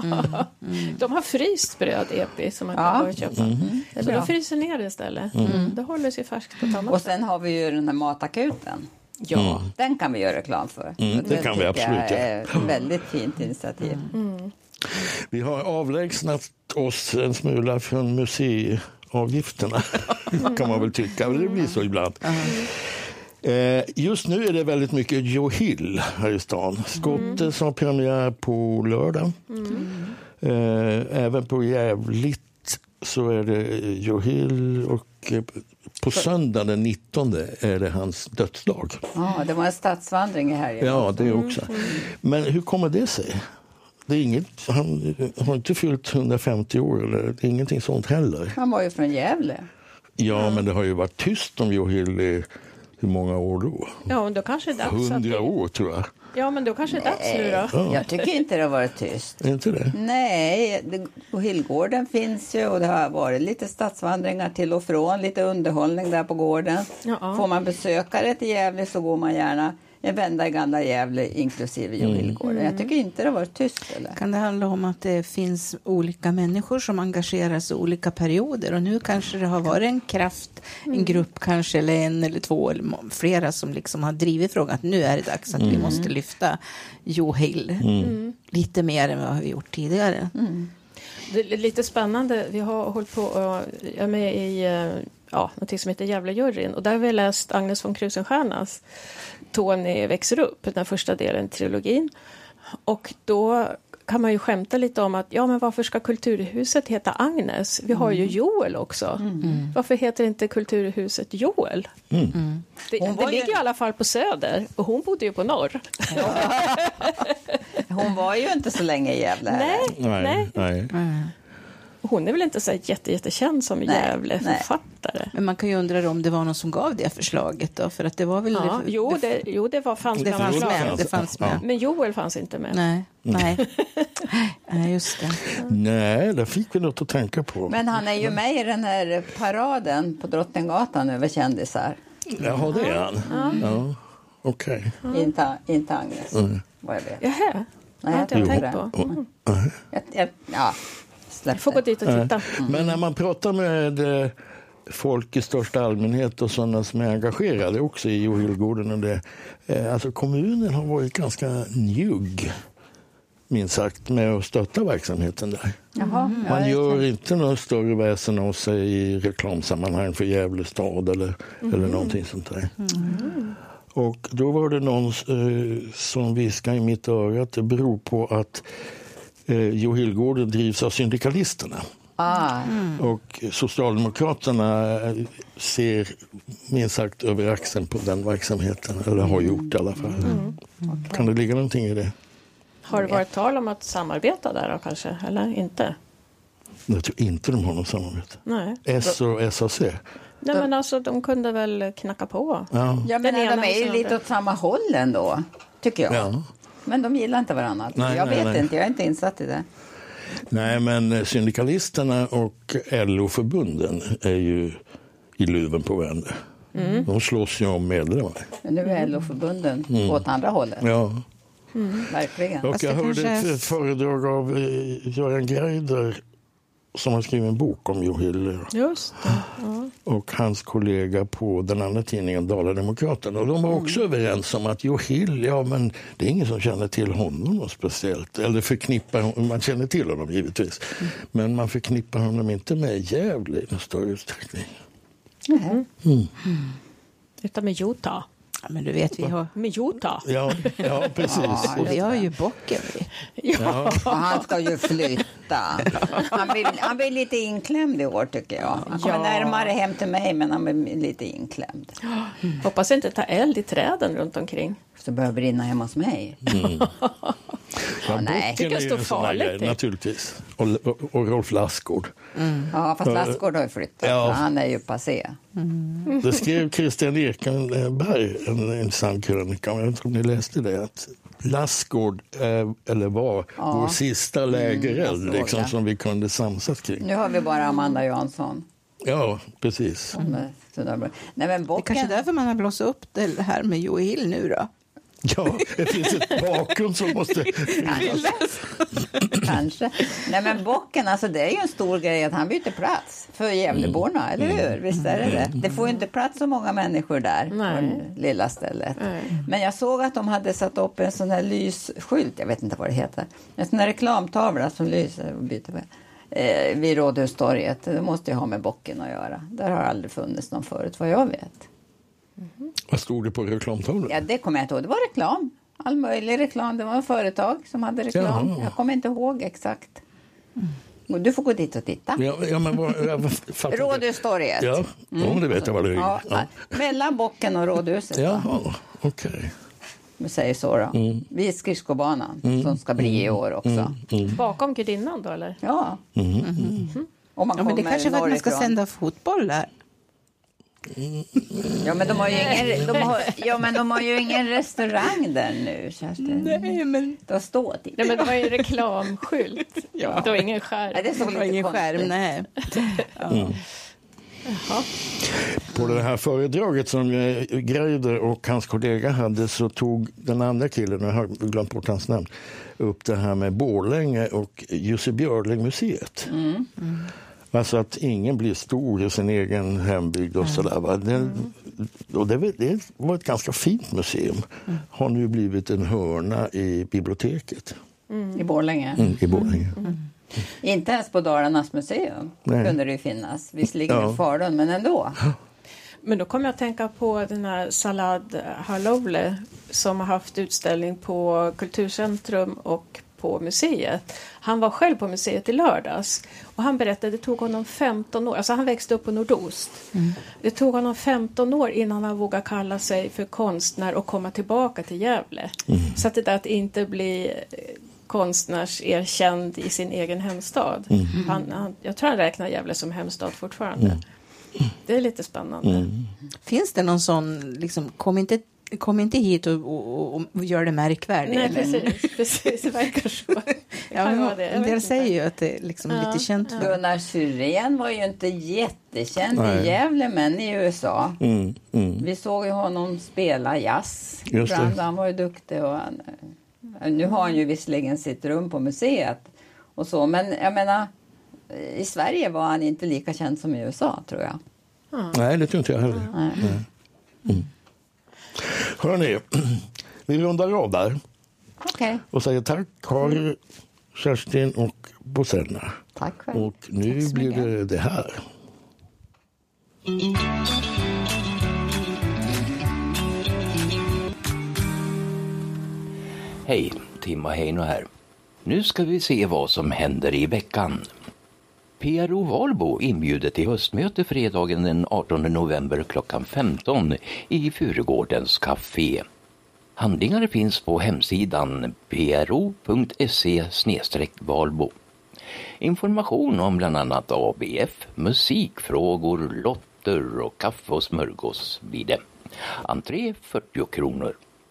De har fryst bröd, Epi, som man Ja. kan gå och köpa. Mm. Det är Så bra. då fryser ner det istället. Mm. Mm. Det håller sig färskt på ett annat Och sätt. sen har vi ju den här matakuten. Ja. Mm. Den kan vi göra reklam för. Mm, Och det kan vi tycker absolut jag är ett väldigt fint initiativ. Mm. Vi har avlägsnat oss en smula från museiavgifterna, kan man väl tycka. Det blir så ibland. Eh, Just nu är det väldigt mycket Joe Hill här i stan. Skottes har premiär på lördag. Eh, Även på Jävligt så är det Joe Hill och eh, på söndag den nittonde är det hans dödsdag. Ja, det var en stadsvandring i helgen. Ja, det också. Men hur kommer det sig? Det är inget, han har inte fyllt hundrafemtio år, eller det är ingenting sånt heller. Han var ju från Gävle. Ja, men det har ju varit tyst om Joe Hill i hur många år då? Ja, och då kanske det är dags att Hundra vi, år tror jag. Ja, men då kanske det är dags nu då. Nej, jag tycker inte det har varit tyst. Är inte det? Nej, det, på Hillgården finns ju och det har varit lite stadsvandringar till och från, lite underhållning där på gården. Ja. Får man besökare till Gävle så går man gärna en vända i gamla Gävle inklusive mm. Hillgården. Jag tycker inte det har varit tyst. Eller? Kan det handla om att det finns olika människor som engagerar sig i olika perioder och nu kanske det har varit en kraft, en grupp kanske eller en eller två eller flera som liksom har drivit frågan att nu är det dags att mm. vi måste lyfta Johill mm. lite mer än vad vi gjort tidigare. Mm. Det är lite spännande. Vi har hållit på och jag är med i ja, något som heter Gävlejuryn och där har vi läst Agnes von Krusenstjernas Tony växer upp, den första delen i trilogin. Och då kan man ju skämta lite om att ja, men varför ska Kulturhuset heta Agnes? Vi har ju Joel också. Mm. Varför heter inte Kulturhuset Joel? Mm. Mm. Det, det ju... ligger i alla fall på söder och hon bodde ju på norr. Hon var ju inte så länge i Gävle. Nej, nej. nej. nej. Mm. Hon är väl inte så jätte, jättekänd som Gävle-författare. Men man kan ju undra om det var någon som gav det förslaget då, för att det var väl... Ja, det, jo, det, jo, det var, fanns, det fanns, fanns med. med. Det fanns med. Men Joel fanns inte med. Nej, nej. nej just det. Nej, det fick vi något att tänka på. Men han är ju med i den här paraden på Drottninggatan över kändisar. Jaha, det är han. Ja. ja. Okej. Okay. Inte, inte Agnes, mm. vad jag vet. Jaha, nej, jag har inte tänkt på. Mm. Mm. Jag, jag, ja. Jag får gå dit och titta. Mm. Men när man pratar med eh, folk i största allmänhet och sådana som är engagerade också i Johillgården och det, eh, alltså kommunen har varit ganska njugg minst sagt med att stötta verksamheten där. Jaha, man ja, gör inte någon större väsen av sig i reklamsammanhang för Gävle stad eller, mm. eller någonting sånt där. Mm. Och då var det någon eh, som viskade i mitt öra att det beror på att Eh, Johillgården drivs av syndikalisterna. Ah. Mm. Och Socialdemokraterna ser minst sagt över axeln på den verksamheten. Eller har gjort i alla fall. Mm. Mm. Kan det ligga någonting i det? Har det varit tal om att samarbeta där då kanske? Eller inte? Jag tror inte de har något samarbete. Nej. S och S A C. Nej, men alltså de kunde väl knacka på. Ja, ja men de är ju lite åt samma håll ändå, tycker jag. Ja. Men de gillar inte varandra. Nej, jag nej, vet nej. inte, jag är inte insatt i det. Nej, men syndikalisterna och L O-förbunden är ju i luven på varandra. Mm. De slåss ju om medlemmar. Men nu är L O-förbunden mm. åt andra hållet. Ja. Mm. Verkligen. Och jag hörde kanske... ett föredrag av Göran Greider som har skrivit en bok om Johill. Just det. Ja. Och hans kollega på den andra tidningen Dala-Demokraten. Och de var också mm. överens om att Johill, ja men det är ingen som känner till honom speciellt. Eller förknippar, man känner till honom givetvis. Mm. Men man förknippar honom inte med Gävle i någon större utsträckning. Mm. Mm. Mm. Utan med Jota. Ja, men du vet, vi har... Med Jota. Ja, ja precis. Ja, och vi har ju bocken. Ja. Ja. Och han ska ju flytta. Han blir, han blir lite inklämd i år tycker jag. Han kommer ja. närmare hem till mig men han blir lite inklämd. Mm. Hoppas inte ta eld i träden runt omkring. Så börjar brinna hemma hos mig. Mm. Ja, nej. Det kan stå farligt. Grej, naturligtvis. Och, och, och Rolf Lassgård. Mm. Ja, fast Lassgård har ju flyttat. Ja. Han är ju passé. Mm. Det skrev Christian Ekenberg en intressant krönika. Jag vet inte om ni läste det. Att Lassgård är, eller var ja. vår sista lägereld mm, liksom, som vi kunde samsas kring. Nu har vi bara Amanda Jansson. Ja, precis. Mm. Nej, men bocken... Det är kanske därför man har blåst upp det här med Johill nu då. Ja, det finns ett vakuum som måste fyllas. Kanske. Nej, men bocken, alltså det är ju en stor grej att han byter plats för Gävleborna, mm. eller hur? Visst är det det? Det får ju inte plats så många människor där Nej. på det lilla stället. Nej. Men jag såg att de hade satt upp en sån här lysskylt, jag vet inte vad det heter. En sån här reklamtavla som lyser och byter med. Eh, vid Rådhustorget. Det måste ju ha med bocken att göra. Där har aldrig funnits någon förut, vad jag vet. Mm-hmm. Vad stod det på reklamtavlan? Ja, det kommer jag inte ihåg. Det var reklam. All möjlig reklam. Det var en företag som hade reklam. Jaha. Jag kommer inte ihåg exakt. Mm. Du får gå dit och titta. Ja, ja, men vad, jag Rådhustorget. Ja, mm. det vet jag vad det är. Ja, ja. Mellan bocken och Rådhuset. Ja, okej. Okay. Vi säger så då. Mm. Vid skridskobanan mm. som ska bli i år också. Mm. Mm. Bakom gudinnan då, eller? Ja. Mm. Mm. Om man ja, men det kanske för att man ska sända fotboll där. Ja, men de har ju ingen, de har, ja, men de har ju ingen restaurang där nu, Kerstin. Nej, men... De står till. Nej, men det var ju en reklamskylt. Ja. Det var ingen skärm. Nej, det, det var ingen skärm, nej. Ja. Mm. Jaha. På det här föredraget som Greider och hans kollega hade så tog den andra killen, jag har glömt bort hans namn, upp det här med Borlänge och Jussi Björling-museet. Mm. Mm. Alltså att ingen blir stor i sin egen hembygd och sådär. Va? Det, och det, det var ett ganska fint museum. Mm. Har nu blivit en hörna i biblioteket. Mm. I Borlänge? Mm, i Borlänge. Mm. Mm. Inte ens på Dalarnas museum. Nej. Kunde det ju finnas. Visserligen ja. i Falun, men ändå. Men då kommer jag att tänka på den här Salad Halovle som har haft utställning på Kulturcentrum och på museet. Han var själv på museet i lördags och han berättade att det tog honom femton år, alltså han växte upp på nordost. Mm. Det tog honom femton år innan han vågade kalla sig för konstnär och komma tillbaka till Gävle. Mm. Så att det där att inte bli konstnärs erkänd i sin egen hemstad. Mm. Han, han, jag tror han räknar Gävle som hemstad fortfarande. Mm. Det är lite spännande. Mm. Finns det någon sån, liksom, kom inte Kom inte hit och, och, och gör det märkvärdigt. Nej, precis, precis. Det verkar så. Ja, men, en del säger ju att det är liksom ja. lite känt för. Gunnar Syrén var ju inte jättekänd Nej. i Gävle, men i U S A. Mm, mm. Vi såg ju honom spela jazz. Han var ju duktig. Och han, nu har han ju visserligen sitt rum på museet. Och så, men jag menar, i Sverige var han inte lika känd som i U S A, tror jag. Mm. Nej, det tror inte jag heller. Mm. Mm. Hörrni, vi rundar av där. Okay. Och säger tack Karin, Kerstin och Bosenna. Tack själv. Och nu blir det det här. Hej, Tim och Heino här. Nu ska vi se vad som händer i veckan. P R O Valbo inbjuder till höstmöte fredagen den artonde november klockan femton i Furugårdens café. Handlingar finns på hemsidan p r o punkt se slash valbo. Information om bland annat A B F, musikfrågor, lotter och kaffe och smörgås blir det. Entré fyrtio kronor.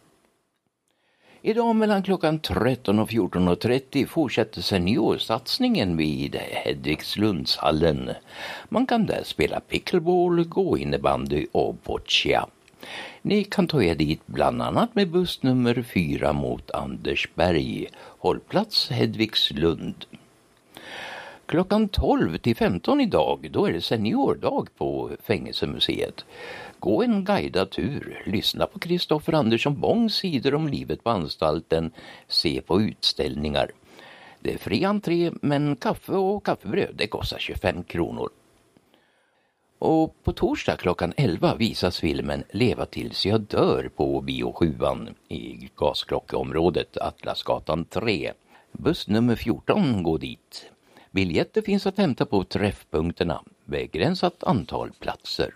Idag mellan klockan tretton och fjorton och trettio fortsätter seniorsatsningen vid Hedvigslundshallen. Man kan där spela pickleball, gå innebandy och boccia. Ni kan ta er dit bland annat med buss nummer fyra mot Andersberg, hållplats Hedvigslund. Klockan tolv till femton idag, då är det seniordag på Fängelsemuseet. Gå en guidad tur, lyssna på Kristoffer Andersson Bångs sidor om livet på anstalten, se på utställningar. Det är fri entré, men kaffe och kaffebröd det kostar tjugofem kronor. Och på torsdag klockan elva visas filmen Leva tills jag dör på Bio sjuan i Gasklockeområdet, Atlasgatan tre. Buss nummer fjorton går dit. Biljetter finns att hämta på träffpunkterna, begränsat antal platser.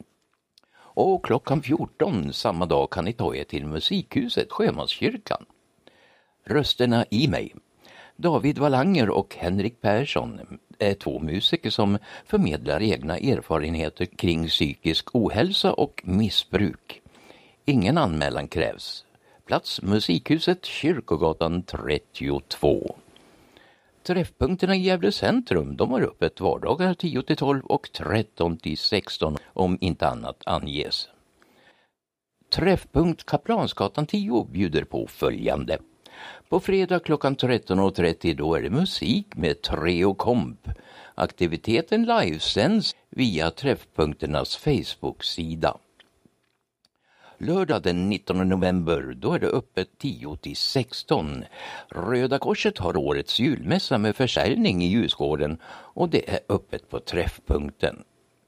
Och klockan fjorton samma dag kan ni ta er till Musikhuset Sjömanskyrkan. Rösterna i mig. David Wallanger och Henrik Persson är två musiker som förmedlar egna erfarenheter kring psykisk ohälsa och missbruk. Ingen anmälan krävs. Plats Musikhuset Kyrkogatan trettiotvå. Träffpunkterna i Gävle centrum, de har öppet vardagar tio till tolv och tretton till sexton om inte annat anges. Träffpunkt Kaplansgatan tio bjuder på följande. På fredag klockan tretton och trettio då är det musik med Treo Komp. Aktiviteten livesänds via Träffpunkternas Facebook-sida. Lördag den nittonde november, då är det öppet tio till sexton. Röda Korset har årets julmässa med försäljning i Ljusgården och det är öppet på Träffpunkten.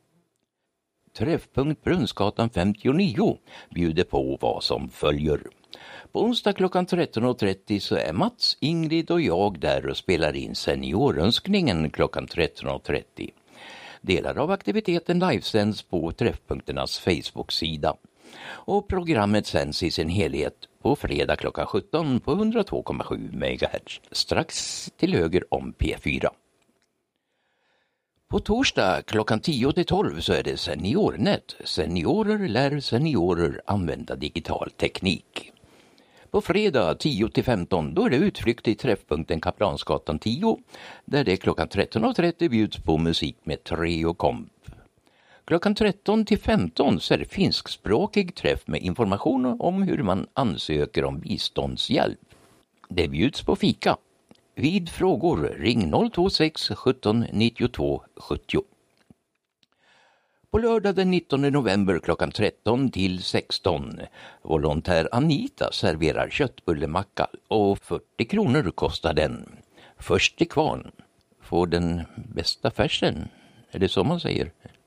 Träffpunkt Brunnsgatan femtionio bjuder på vad som följer. På onsdag klockan tretton och trettio så är Mats, Ingrid och jag där och spelar in seniorönskningen klockan tretton och trettio. Delar av aktiviteten livesänds på Träffpunkternas Facebook-sida. Och programmet sänds i sin helhet på fredag klockan sjutton på hundratvå komma sju megahertz, strax till höger om P fyra. På torsdag klockan tio till tolv så är det Seniornet. Seniorer lär seniorer använda digital teknik. På fredag tio till femton då är det utflykt till träffpunkten Kaplansgatan tio där det klockan tretton trettio bjuds på musik med Trio Komp. Klockan tretton till femton så är det finskspråkig träff med information om hur man ansöker om biståndshjälp. Det bjuds på fika. Vid frågor ring noll två sex sjutton nittiotvå sjuttio. På lördag den nittonde november klockan tretton till sexton. Volontär Anita serverar köttbullemacka och fyrtio kronor kostar den. Först till kvarn. Får den bästa färsen. Är det så man säger?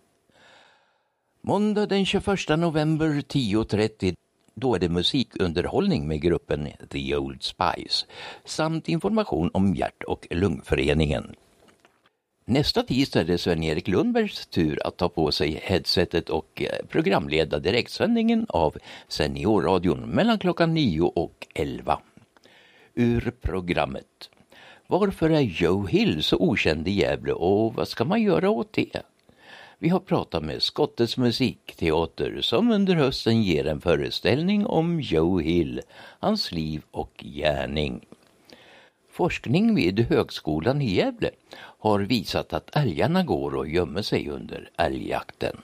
Måndag den tjugoförsta november tio trettio. Då är det musikunderhållning med gruppen The Old Spice samt information om hjärt- och lungföreningen. Nästa tisdag är det Sven-Erik Lundbergs tur att ta på sig headsetet och programleda direktsändningen av Seniorradion mellan klockan nio och elva. Ur programmet. Varför är Joe Hill så okänd i Gävle och vad ska man göra åt det? Vi har pratat med Skottets musikteater som under hösten ger en föreställning om Joe Hill, hans liv och gärning. Forskning vid högskolan i Gävle har visat att älgarna går och gömmer sig under älgjakten.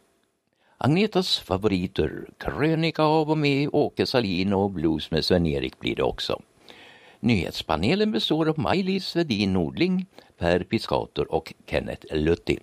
Agnetas favoriter, krönika av och med Åke Salin och blues med Sven-Erik blir det också. Nyhetspanelen består av Maj-Lis Svedin Nordling, Per Piscator och Kenneth Lutti.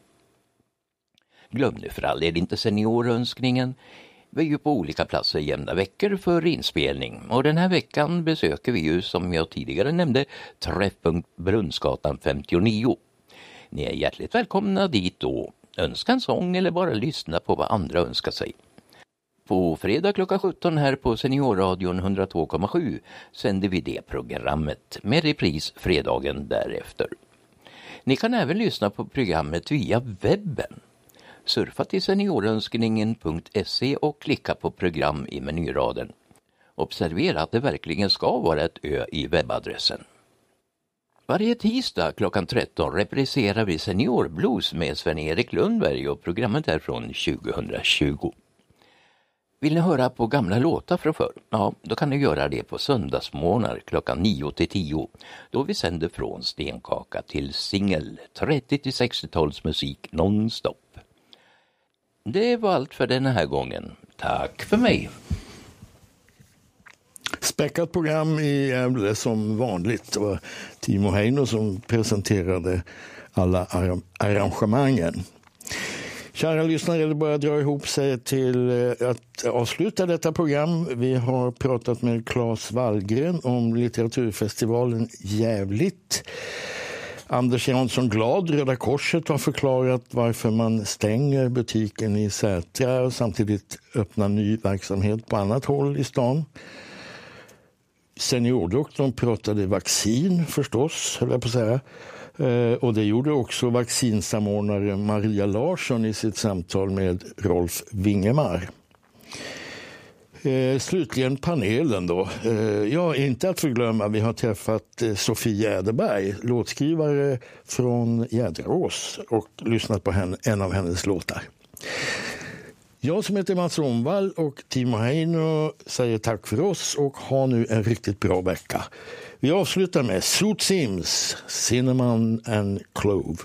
Glöm nu för all del inte seniorönskningen. Vi är ju på olika platser jämna veckor för inspelning. Och den här veckan besöker vi ju som jag tidigare nämnde träffpunkt Brunnsgatan femtionio. Ni är hjärtligt välkomna dit då. Önska en sång eller bara lyssna på vad andra önskar sig. På fredag klockan sjutton här på Seniorradion hundratvå komma sju sänder vi det programmet med repris fredagen därefter. Ni kan även lyssna på programmet via webben. Surfa till seniorönskningen punkt se och klicka på program i menyraden. Observera att det verkligen ska vara ett ö i webbadressen. Varje tisdag klockan tretton repriserar vi Seniorblues med Sven-Erik Lundberg och programmet är från tjugohundratjugo. Vill ni höra på gamla låtar från förr? Ja, då kan ni göra det på söndagsmorgnar klockan nio till tio. Då vi sänder från stenkaka till singel, trettio till sextio-tals musik nonstop. Det var allt för den här gången. Tack för mig. Späckat program i Gävle som vanligt. Det var Timo Heino som presenterade alla arrangemangen. Kära lyssnare, det börjar dra ihop sig till att avsluta detta program. Vi har pratat med Claes Wallgren om litteraturfestivalen Jävligt. Anders Jansson Glad, Röda Korset, har förklarat varför man stänger butiken i Sätra och samtidigt öppnar ny verksamhet på annat håll i stan. Seniordoktorn pratade vaccin förstås, höll jag på att säga. Och det gjorde också vaccinsamordnare Maria Larsson i sitt samtal med Rolf Wingemar. Eh, slutligen panelen då. Eh, ja, inte att förglömma, vi har träffat eh, Sofie Jäderberg, låtskrivare från Jäderås och lyssnat på henne, en av hennes låtar. Jag som heter Mats Romvall och Timo Heino säger tack för oss och ha nu en riktigt bra vecka. Vi avslutar med Sue Sims, Cinnamon and Clove.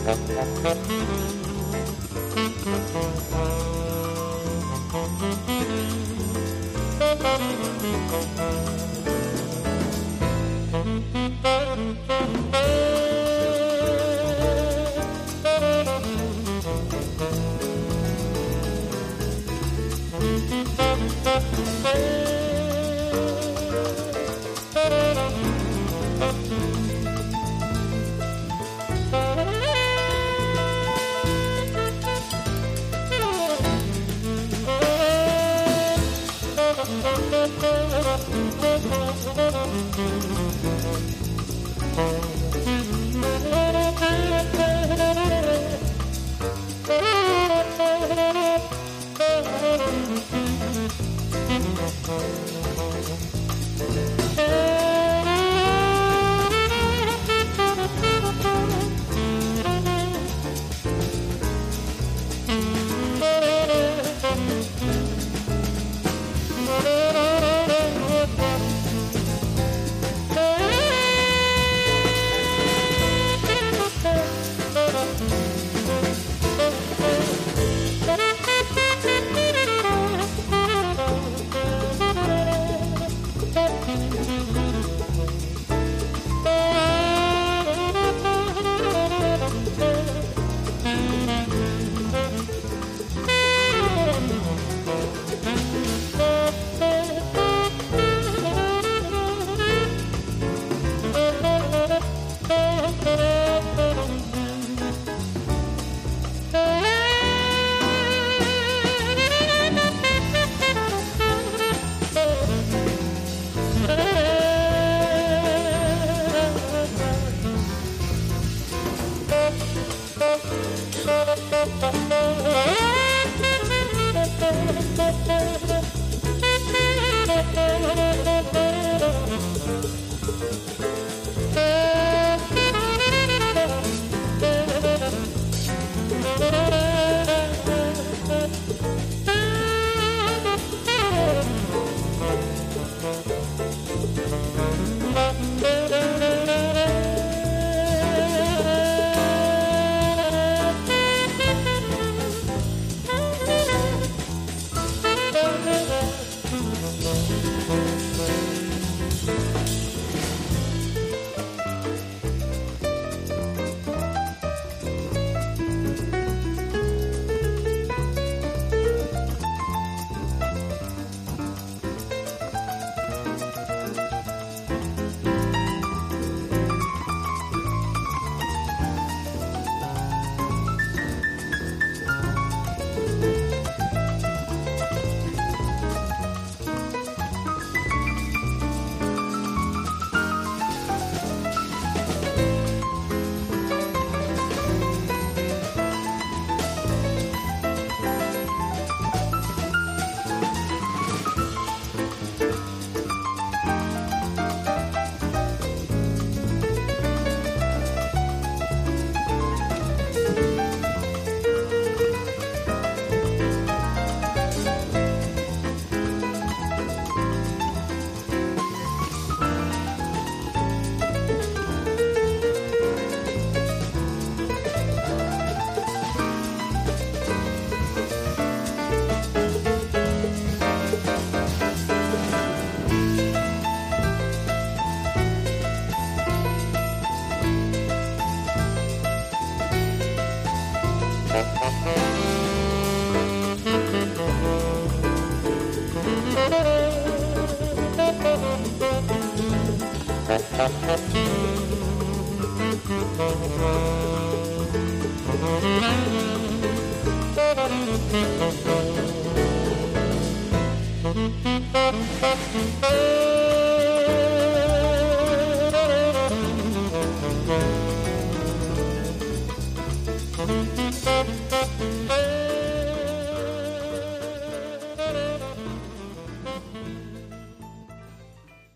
Thank you.